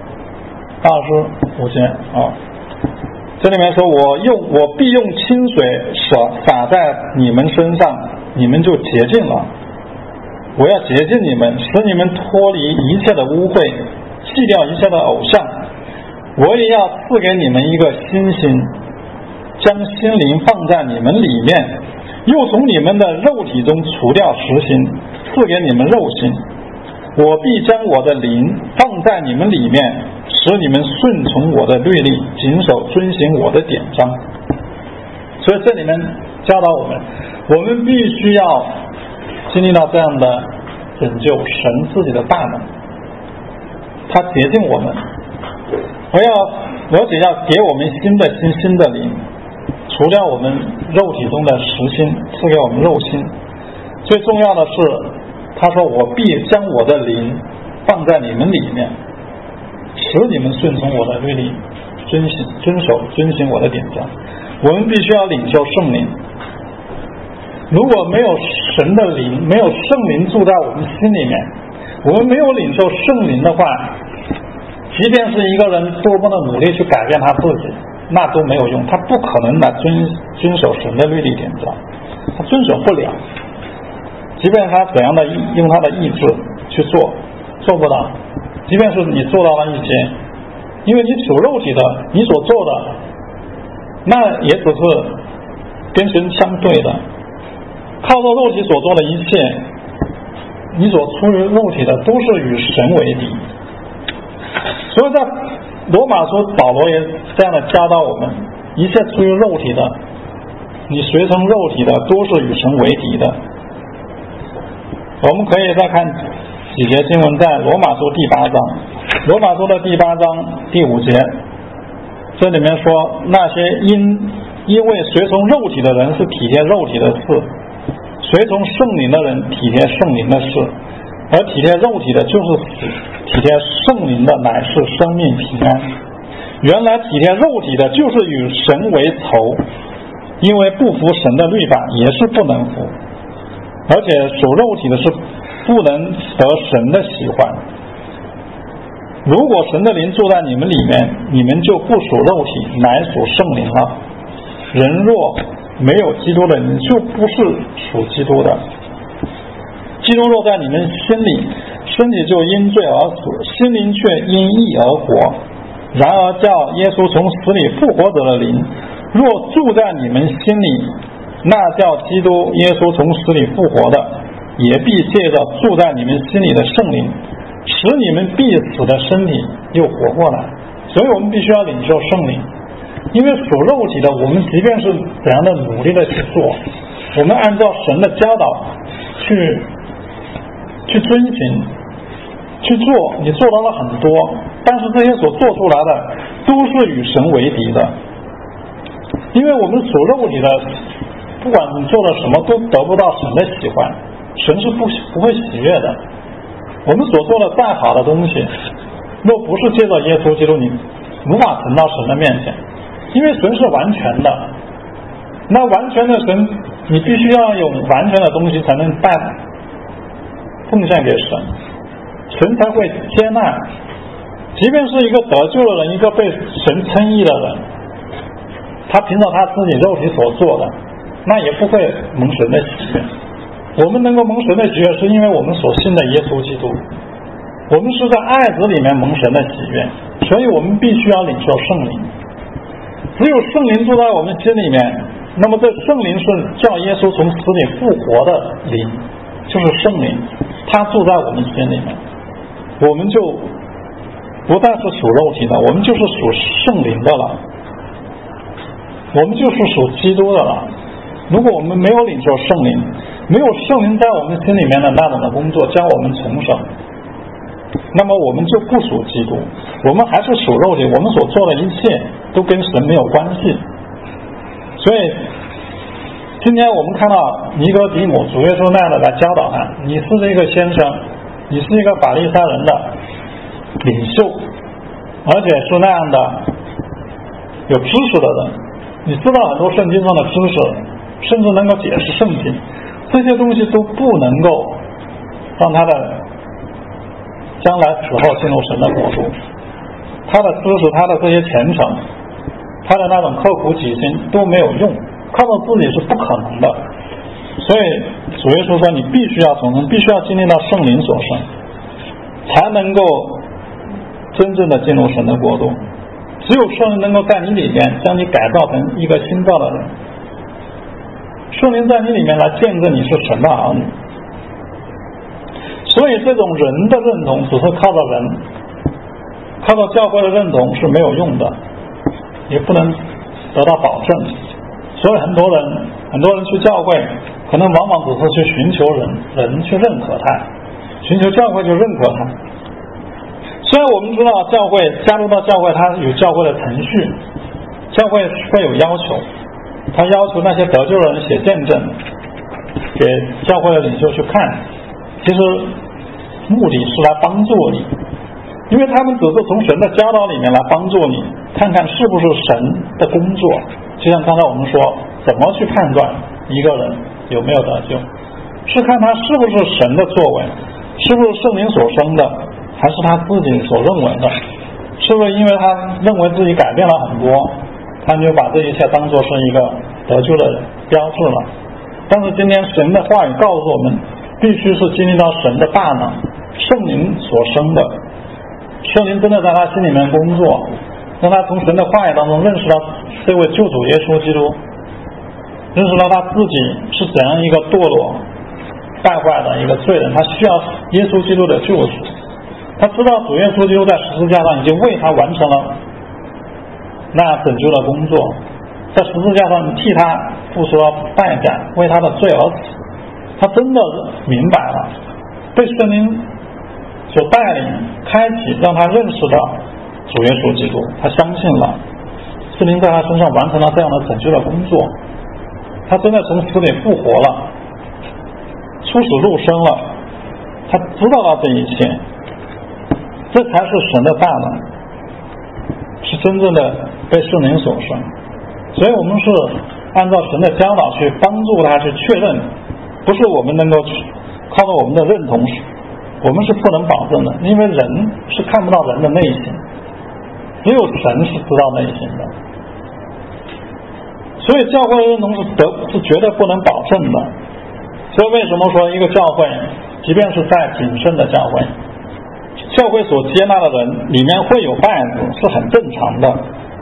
这里面说，我必用清水洒在你们身上，你们就洁净了。我要洁净你们，使你们脱离一切的污秽，弃掉一切的偶像。我也要赐给你们一个新心，将心灵放在你们里面，又从你们的肉体中除掉实心，赐给你们肉心。我必将我的灵放在你们里面，使你们顺从我的律例，谨守遵行我的典章。所以这里面教导我们必须要经历到这样的拯救，神自己的大能，他洁净我们，而且要给我们新的心，新的灵，除掉我们肉体中的实心，赐给我们肉心。最重要的是，他说我必将我的灵放在你们里面，使你们顺从我的律例，遵行我的典章。我们必须要领受圣灵，如果没有神的灵，没有圣灵住在我们心里面，我们没有领受圣灵的话，即便是一个人多么的努力去改变他自己，那都没有用，他不可能来遵守神的律例典章，他遵守不了。即便他怎样的用他的意志去做不到。即便是你做到了一些，因为你属肉体的，你所做的那也只是跟神相对的，靠着肉体所做的一切，你所出于肉体的都是与神为敌。所以在罗马书保罗也这样的教导我们，一切出于肉体的，你随从肉体的都是与神为敌的。我们可以再看几节经文，在罗马书第8章，罗马书的第8章第5节，这里面说，那些因为随从肉体的人是体贴肉体的事，随从圣灵的人体贴圣灵的事，而体贴肉体的就是死，体贴圣灵的乃是生命平安。原来体贴肉体的就是与神为仇，因为不服神的律法也是不能服，而且属肉体的是不能得神的喜欢。如果神的灵住在你们里面，你们就不属肉体，乃属圣灵了。人若没有基督的灵，就不是属基督的。基督若在你们心里，身体就因罪而死，心灵却因义而活。然而叫耶稣从死里复活者的灵，若住在你们心里，那叫基督耶稣从死里复活的，也必借着住在你们心里的圣灵，使你们必死的身体又活过来。所以我们必须要领受圣灵，因为属肉体的，我们即便是怎样的努力的去做，我们按照神的教导去遵行去做，你做到了很多，但是这些所做出来的都是与神为敌的。 因为我们属肉体的，不管你做了什么都得不到神的喜欢，神是不会喜悦的。我们所做的再好的东西，若不是借着耶稣基督，你无法存到神的面前，因为神是完全的。那完全的神，你必须要有完全的东西才能奉献给神，神才会接纳。即便是一个得救的人，一个被神称义的人，他凭着他自己肉体所做的，那也不会蒙神的喜悦。我们能够蒙神的喜悦，是因为我们所信的耶稣基督，我们是在爱子里面蒙神的喜悦，所以我们必须要领受圣灵。只有圣灵住在我们心里面，那么这圣灵是叫耶稣从死里复活的灵，就是圣灵，他住在我们心里面，我们就不再是属肉体的，我们就是属圣灵的了，我们就是属基督的了。如果我们没有领受圣灵，没有圣灵在我们心里面的那种的工作将我们重生，那么我们就不属基督，我们还是属肉体，我们所做的一切都跟神没有关系。所以今天我们看到尼哥底母，主耶稣那样的来教导他，你是这个先生，你是一个法利赛人的领袖，而且是那样的有知识的人，你知道很多圣经上的知识，甚至能够解释圣经，这些东西都不能够让他的将来死后进入神的国度。他的知识，他的这些虔诚，他的那种刻苦己心都没有用，靠着自己是不可能的。所以主耶稣说，你必须要重生，必须要经历到圣灵所生，才能够真正的进入神的国度。只有圣灵能够在你里面将你改造成一个新造的人，圣灵在你里面来见证你是神的儿女。所以这种人的认同只是靠着人，靠着教会的认同是没有用的，也不能得到保证。所以很多人去教会，可能往往只是去寻求人去认可他，寻求教会就认可他。虽然我们知道教会加入到教会，它有教会的程序，教会会有要求，他要求那些得救的人写见证给教会的领袖去看，其实目的是来帮助你，因为他们只是从神的教导里面来帮助你，看看是不是神的工作。就像刚才我们说，怎么去判断一个人有没有得救，是看他是不是神的作为，是不是圣灵所生的，还是他自己所认为的，是不是因为他认为自己改变了很多，他就把这一切当作是一个得救的标志了。但是今天神的话语告诉我们，必须是经历到神的大能，圣灵所生的，圣灵真的在他心里面工作，让他从神的话语当中认识到这位救主耶稣基督，认识到他自己是怎样一个堕落败坏的一个罪人，他需要耶稣基督的救赎。他知道主耶稣基督在十字架上已经为他完成了那拯救的工作，在十字架上替他付出了代价，为他的罪而死。他真的明白了，被圣灵所带领开启，让他认识到主耶稣基督，他相信了，圣灵在他身上完成了这样的拯救的工作，他真的从死里复活了，出死入生了，他知道了这一切，这才是神的大能，是真正的被圣灵所生。所以我们是按照神的教导去帮助他去确认，不是我们能够靠着我们的认同，我们是不能保证的，因为人是看不到人的内心，只有神是知道内心的。所以教会的认同是绝对不能保证的。所以为什么说一个教会，即便是再谨慎的教会，教会所接纳的人里面会有败子，是很正常的。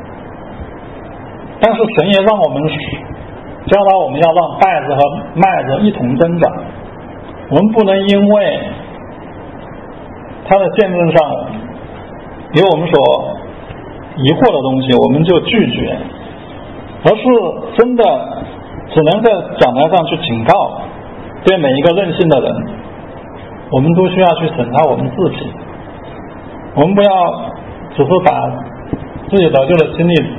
但是神也让我们教导我们要让稗子和麦子一同增长，我们不能因为他的见证上给我们所疑惑的东西我们就拒绝，而是真的只能在讲台上去警告，对每一个任性的人，我们都需要去审查我们自己，我们不要只是把自己得救的经历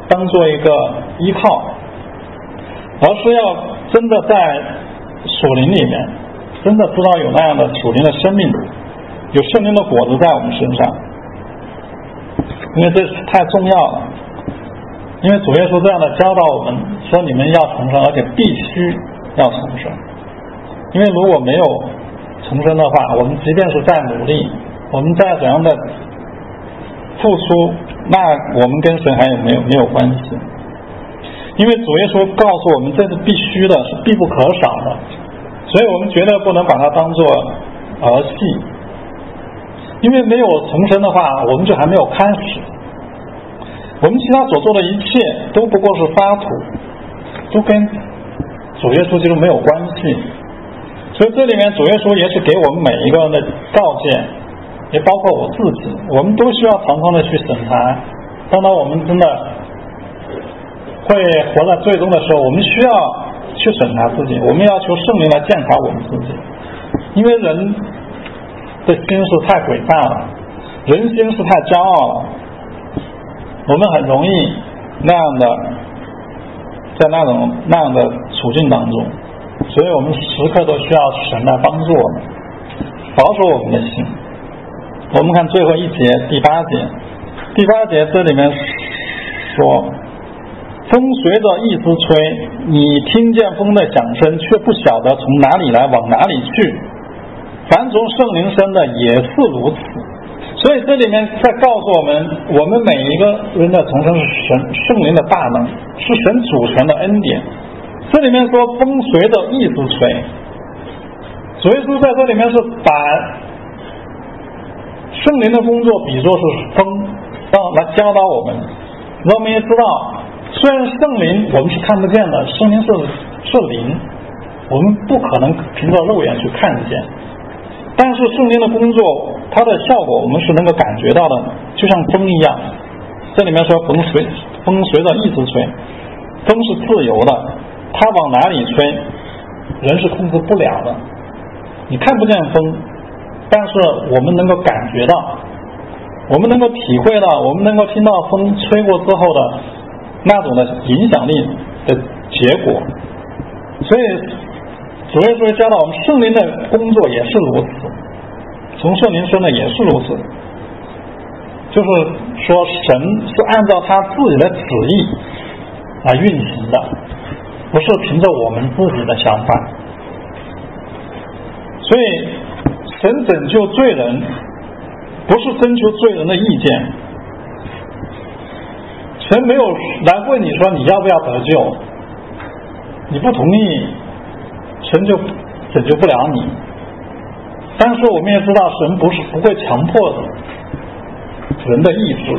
当做一个依靠，而是要真的在属灵里面真的知道有那样的属灵的生命，有圣灵的果子在我们身上，因为这是太重要了。因为主耶稣这样的教导我们说，你们要重生，而且必须要重生。因为如果没有重生的话，我们即便是再努力，我们再怎样的付出，那我们跟神还有没有关系。因为主耶稣告诉我们这是必须的，是必不可少的，所以我们绝对不能把它当作儿戏。因为没有重生的话，我们就还没有开始，我们其他所做的一切都不过是发土，都跟主耶稣基督没有关系。所以这里面主耶稣也是给我们每一个人的告诫，也包括我自己，我们都需要常常的去审查。当我们真的会活在最终的时候，我们需要去审查自己，我们要求圣灵来鉴察我们自己。因为人的心是太诡诈了，人心是太骄傲了，我们很容易那样的在那样的处境当中，所以我们时刻都需要神来帮助我们，保守我们的心。我们看最后一节第8节，第8节这里面说，风随着意思吹，你听见风的响声，却不晓得从哪里来往哪里去，凡从圣灵生的也是如此。所以这里面在告诉我们，我们每一个人的重生是圣灵的大能，是神主权的恩典。这里面说风随着意思吹，主耶稣在这里面是把圣灵的工作比作是风，来教导我们。我们也知道，虽然圣灵我们是看不见的，圣灵是灵，我们不可能凭着肉眼去看见，但是圣灵的工作它的效果我们是能够感觉到的，就像风一样。这里面说风随着意思吹，风是自由的，它往哪里吹人是控制不了的。你看不见风，但是我们能够感觉到，我们能够体会到，我们能够听到风吹过之后的那种的影响力的结果。所以主耶稣教导我们，圣灵的工作也是如此，从圣灵生的也是如此，就是说神是按照他自己的旨意来运行的，不是凭着我们自己的想法。所以神拯救罪人不是征求罪人的意见，神没有来问你说你要不要得救，你不同意神就拯救不了你。但是我们也知道神不会强迫人的意志，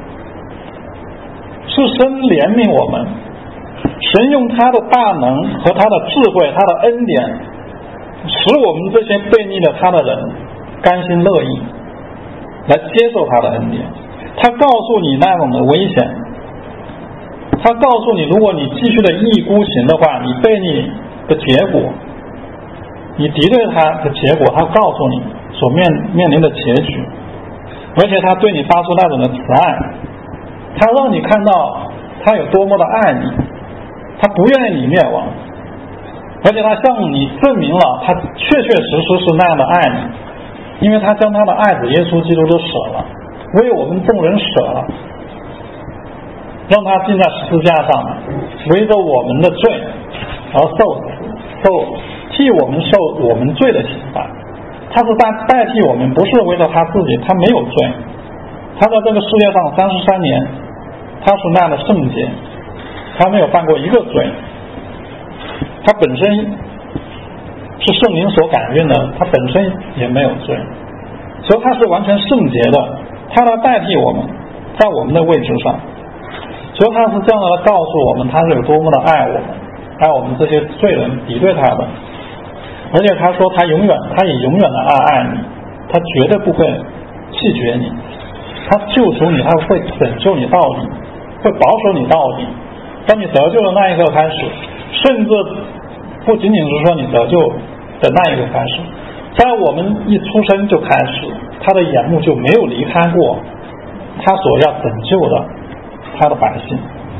是神怜悯我们，神用他的大能和他的智慧，他的恩典，使我们这些悖逆了他的人甘心乐意来接受他的恩典。他告诉你那种的危险，他告诉你如果你继续的一意孤行的话，你悖逆的结果，你敌对他的结果，他告诉你所面临的结局。而且他对你发出那种的慈爱，他让你看到他有多么的爱你，他不愿意你灭亡，而且他向你证明了他确确实实是那样的爱你，因为他将他的爱子耶稣基督都舍了，为我们众人舍了，让他钉在十字架上，为着我们的罪而替我们受我们罪的刑罚。他是代替我们，不是为了他自己，他没有罪，他在这个世界上33年，他是那样的圣洁，他没有犯过一个罪，他本身是圣灵所感孕的，他本身也没有罪，所以他是完全圣洁的，他来代替我们在我们的位置上。所以他是这样的告诉我们，他是有多么的爱我们，爱我们这些罪人敌对他的。而且他说他也永远的爱你，他绝对不会弃绝你，他救赎你，他会拯救你到底，会保守你到底。当你得救的那一刻开始，甚至不仅仅是说你得救的那一刻开始，在我们一出生就开始，他的眼目就没有离开过他所要拯救的他的百姓。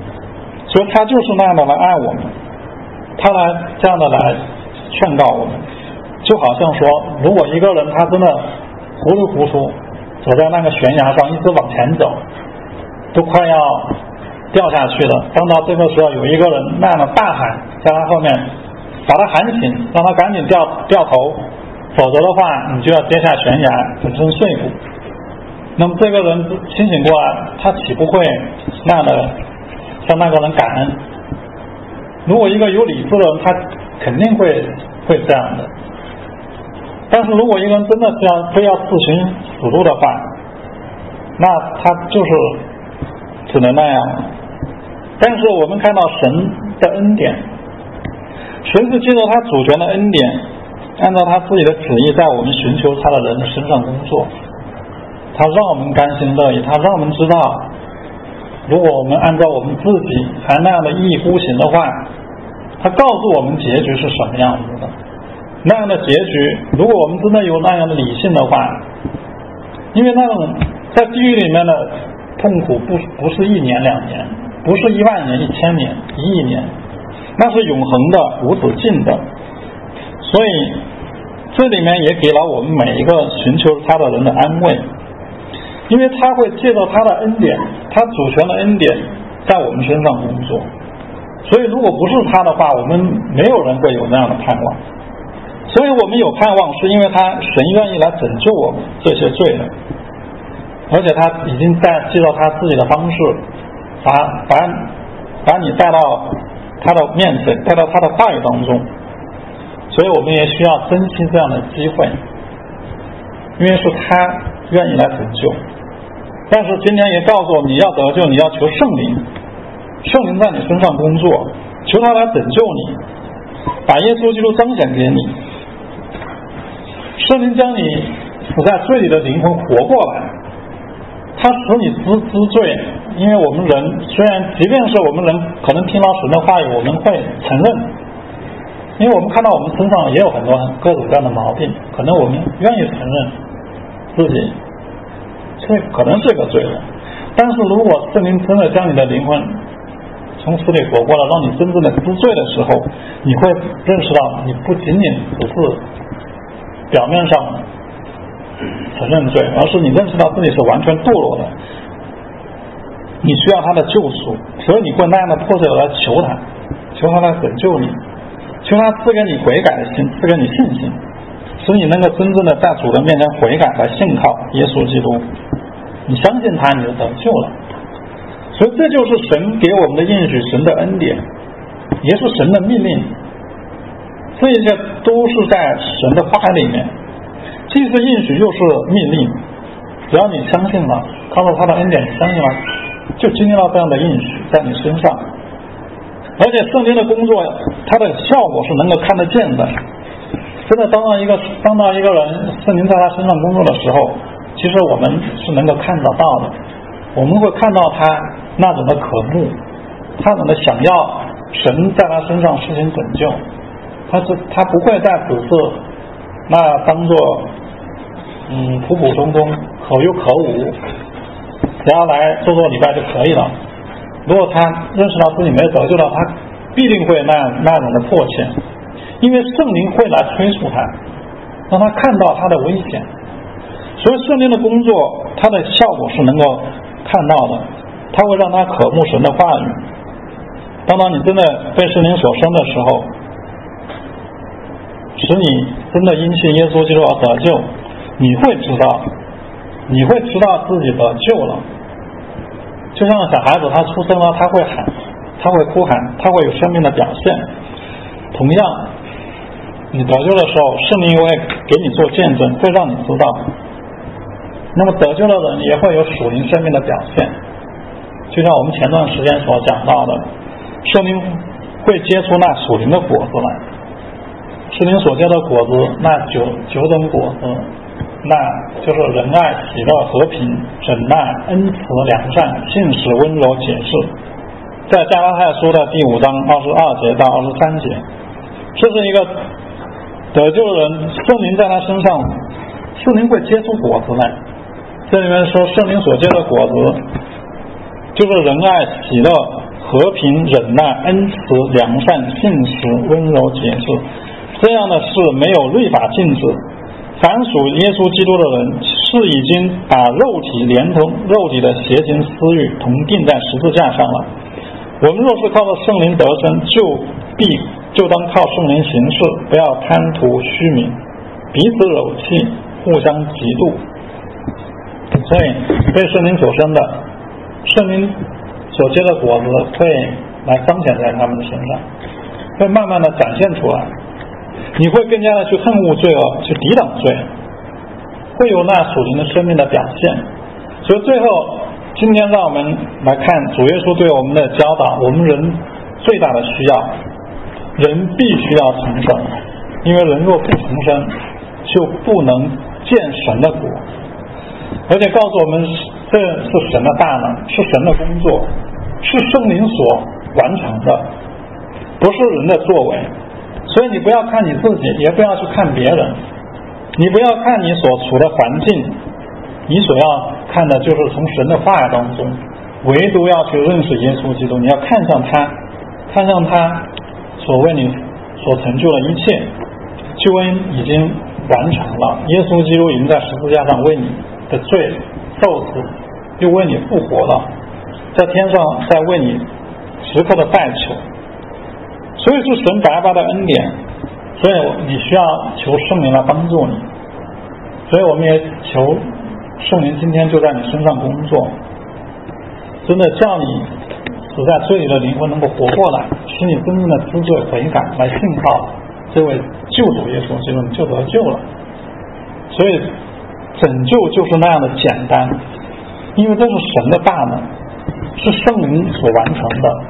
所以他就是那样的来爱我们，他来这样的来劝告我们。就好像说，如果一个人他真的糊里糊涂走在那个悬崖上，一直往前走，都快要掉下去了，当到这个时候有一个人那样的大喊在他后面把他喊醒，让他赶紧掉头，否则的话你就要跌下悬崖粉身碎骨。那么这个人清醒过来，他岂不会那样的向那个人感恩？如果一个有理智的人，他肯定会这样的。但是如果一个人真的是非要自寻死路的话，那他就是只能那样。但是我们看到神的恩典，神是借着他主权的恩典，按照他自己的旨意在我们寻求他的人的身上工作。他让我们甘心乐意，他让我们知道，如果我们按照我们自己还那样的一意孤行的话，他告诉我们结局是什么样子的。那样的结局，如果我们真的有那样的理性的话，因为那种在地狱里面的痛苦不是1年2年，不是10000年1000年1亿年，那是永恒的无止境的。所以这里面也给了我们每一个寻求他的人的安慰，因为他会借着他的恩典，他主权的恩典在我们身上工作。所以如果不是他的话，我们没有人会有那样的盼望。所以我们有盼望，是因为神愿意来拯救我们这些罪人，而且他已经借着他自己的方式把你带到他的面前，带到他的话语当中。所以我们也需要珍惜这样的机会，因为是他愿意来拯救。但是今天也告诉我们，你要得救，你要求圣灵，圣灵在你身上工作，求他来拯救你，把耶稣基督彰显给你。圣灵将你死在罪里的灵魂活过来，他使你知罪。因为我们人虽然即便是我们人可能听到神的话语，我们会承认，因为我们看到我们身上也有很多各种各样的毛病，可能我们愿意承认自己可能是个罪人。但是如果圣灵真的将你的灵魂从死里活过来，让你真正的知罪的时候，你会认识到你不仅仅只是表面上承认罪，而是你认识到自己是完全堕落的，你需要他的救赎。所以你会那样的迫切的来求他来拯救你，求他赐给你悔改的心，赐给你信心，使你能够真正的在主的面前悔改，来信靠耶稣基督。你相信他，你就得救了。所以这就是神给我们的应许，神的恩典，也是神的命令。这一切都是在神的话里面，既是应许又是命令。只要你相信了，靠着他的恩典你相信了，就经历了这样的应许在你身上。而且圣灵的工作，它的效果是能够看得见的。真的当到一个人圣灵在他身上工作的时候，其实我们是能够看得到的。我们会看到他那种的渴慕，他那种的想要神在他身上实行拯救。他不会再只是那当作普普通通可有可无，只要来做礼拜就可以了。如果他认识到自己没有得救了，他必定会那种的迫切，因为圣灵会来催促他，让他看到他的危险。所以圣灵的工作，它的效果是能够看到的，它会让他渴慕神的话语。当你真的被圣灵所生的时候，使你真的因信耶稣基督而得救，你会知道自己得救了。就像小孩子他出生了，他会喊，他会哭喊，他会有生命的表现。同样你得救的时候，圣灵会给你做见证，会让你知道。那么得救的人也会有属灵生命的表现，就像我们前段时间所讲到的，圣灵会结出那属灵的果子来。圣灵所结的果子，那九种果子，那就是仁爱、喜乐、和平、忍耐、恩慈、良善、信实、温柔、解释。在加拉太书的第5章22节到23节，这是一个得救的人，圣灵在他身上，圣灵会结出果子来。这里面说圣灵所结的果子就是仁爱、喜乐、 和平、忍耐、恩慈、良善、信实、温柔、节制，这样的事没有律法禁止。凡属耶稣基督的人，是已经把肉体连同肉体的邪情私欲同钉在十字架上了。我们若是靠着圣灵得生，就当靠圣灵行事，不要贪图虚名，彼此柔气，互相嫉妒。所以被圣灵所生的，圣灵所结的果子会来彰显在他们的身上，会慢慢的展现出来。你会更加的去恨恶罪恶，去抵挡罪，会有那属灵的生命的表现。所以最后今天让我们来看主耶稣对我们的教导，我们人最大的需要，人必须要重生，因为人若不重生，就不能见神的国。而且告诉我们，这是神的大能，是神的工作，是圣灵所完成的，不是人的作为。所以你不要看你自己，也不要去看别人，你不要看你所处的环境，你所要看的就是从神的话语当中，唯独要去认识耶稣基督，你要看向他，看向他所为你所成就的一切。救恩已经完成了，耶稣基督已经在十字架上为你的罪受死，又为你复活了，在天上在为你时刻的代求。所以是神白白的恩典，所以你需要求圣灵来帮助你。所以我们也求圣灵今天就在你身上工作，真的叫你死在罪里的灵魂能够活过来，使你真正的知罪悔改，来信靠这位救主耶稣基督，你就得救了。所以拯救就是那样的简单，因为这是神的大能，是圣灵所完成的，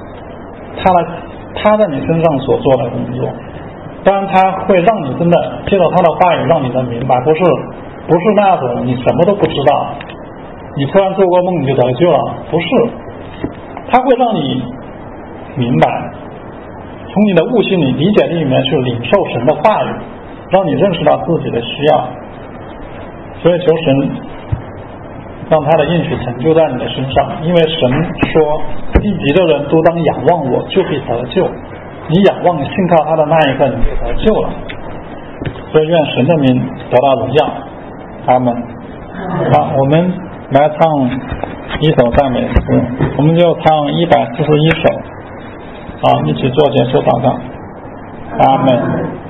他在你身上所做的工作。当然他会让你真的接到他的话语，让你能明白，不是那种你什么都不知道，你突然做过梦你就得救了，不是，他会让你明白，从你的悟性里、理解力里面去领受神的话语，让你认识到自己的需要。所以求神让他的应许成就在你的身上，因为神说地极的人都当仰望我，就必得救。你仰望信靠他的那一刻，你就得救了。所以愿神的名得到荣耀，阿们。好，我们来唱一首赞美诗，我们就唱141首，好，一起做结束祷告，阿们。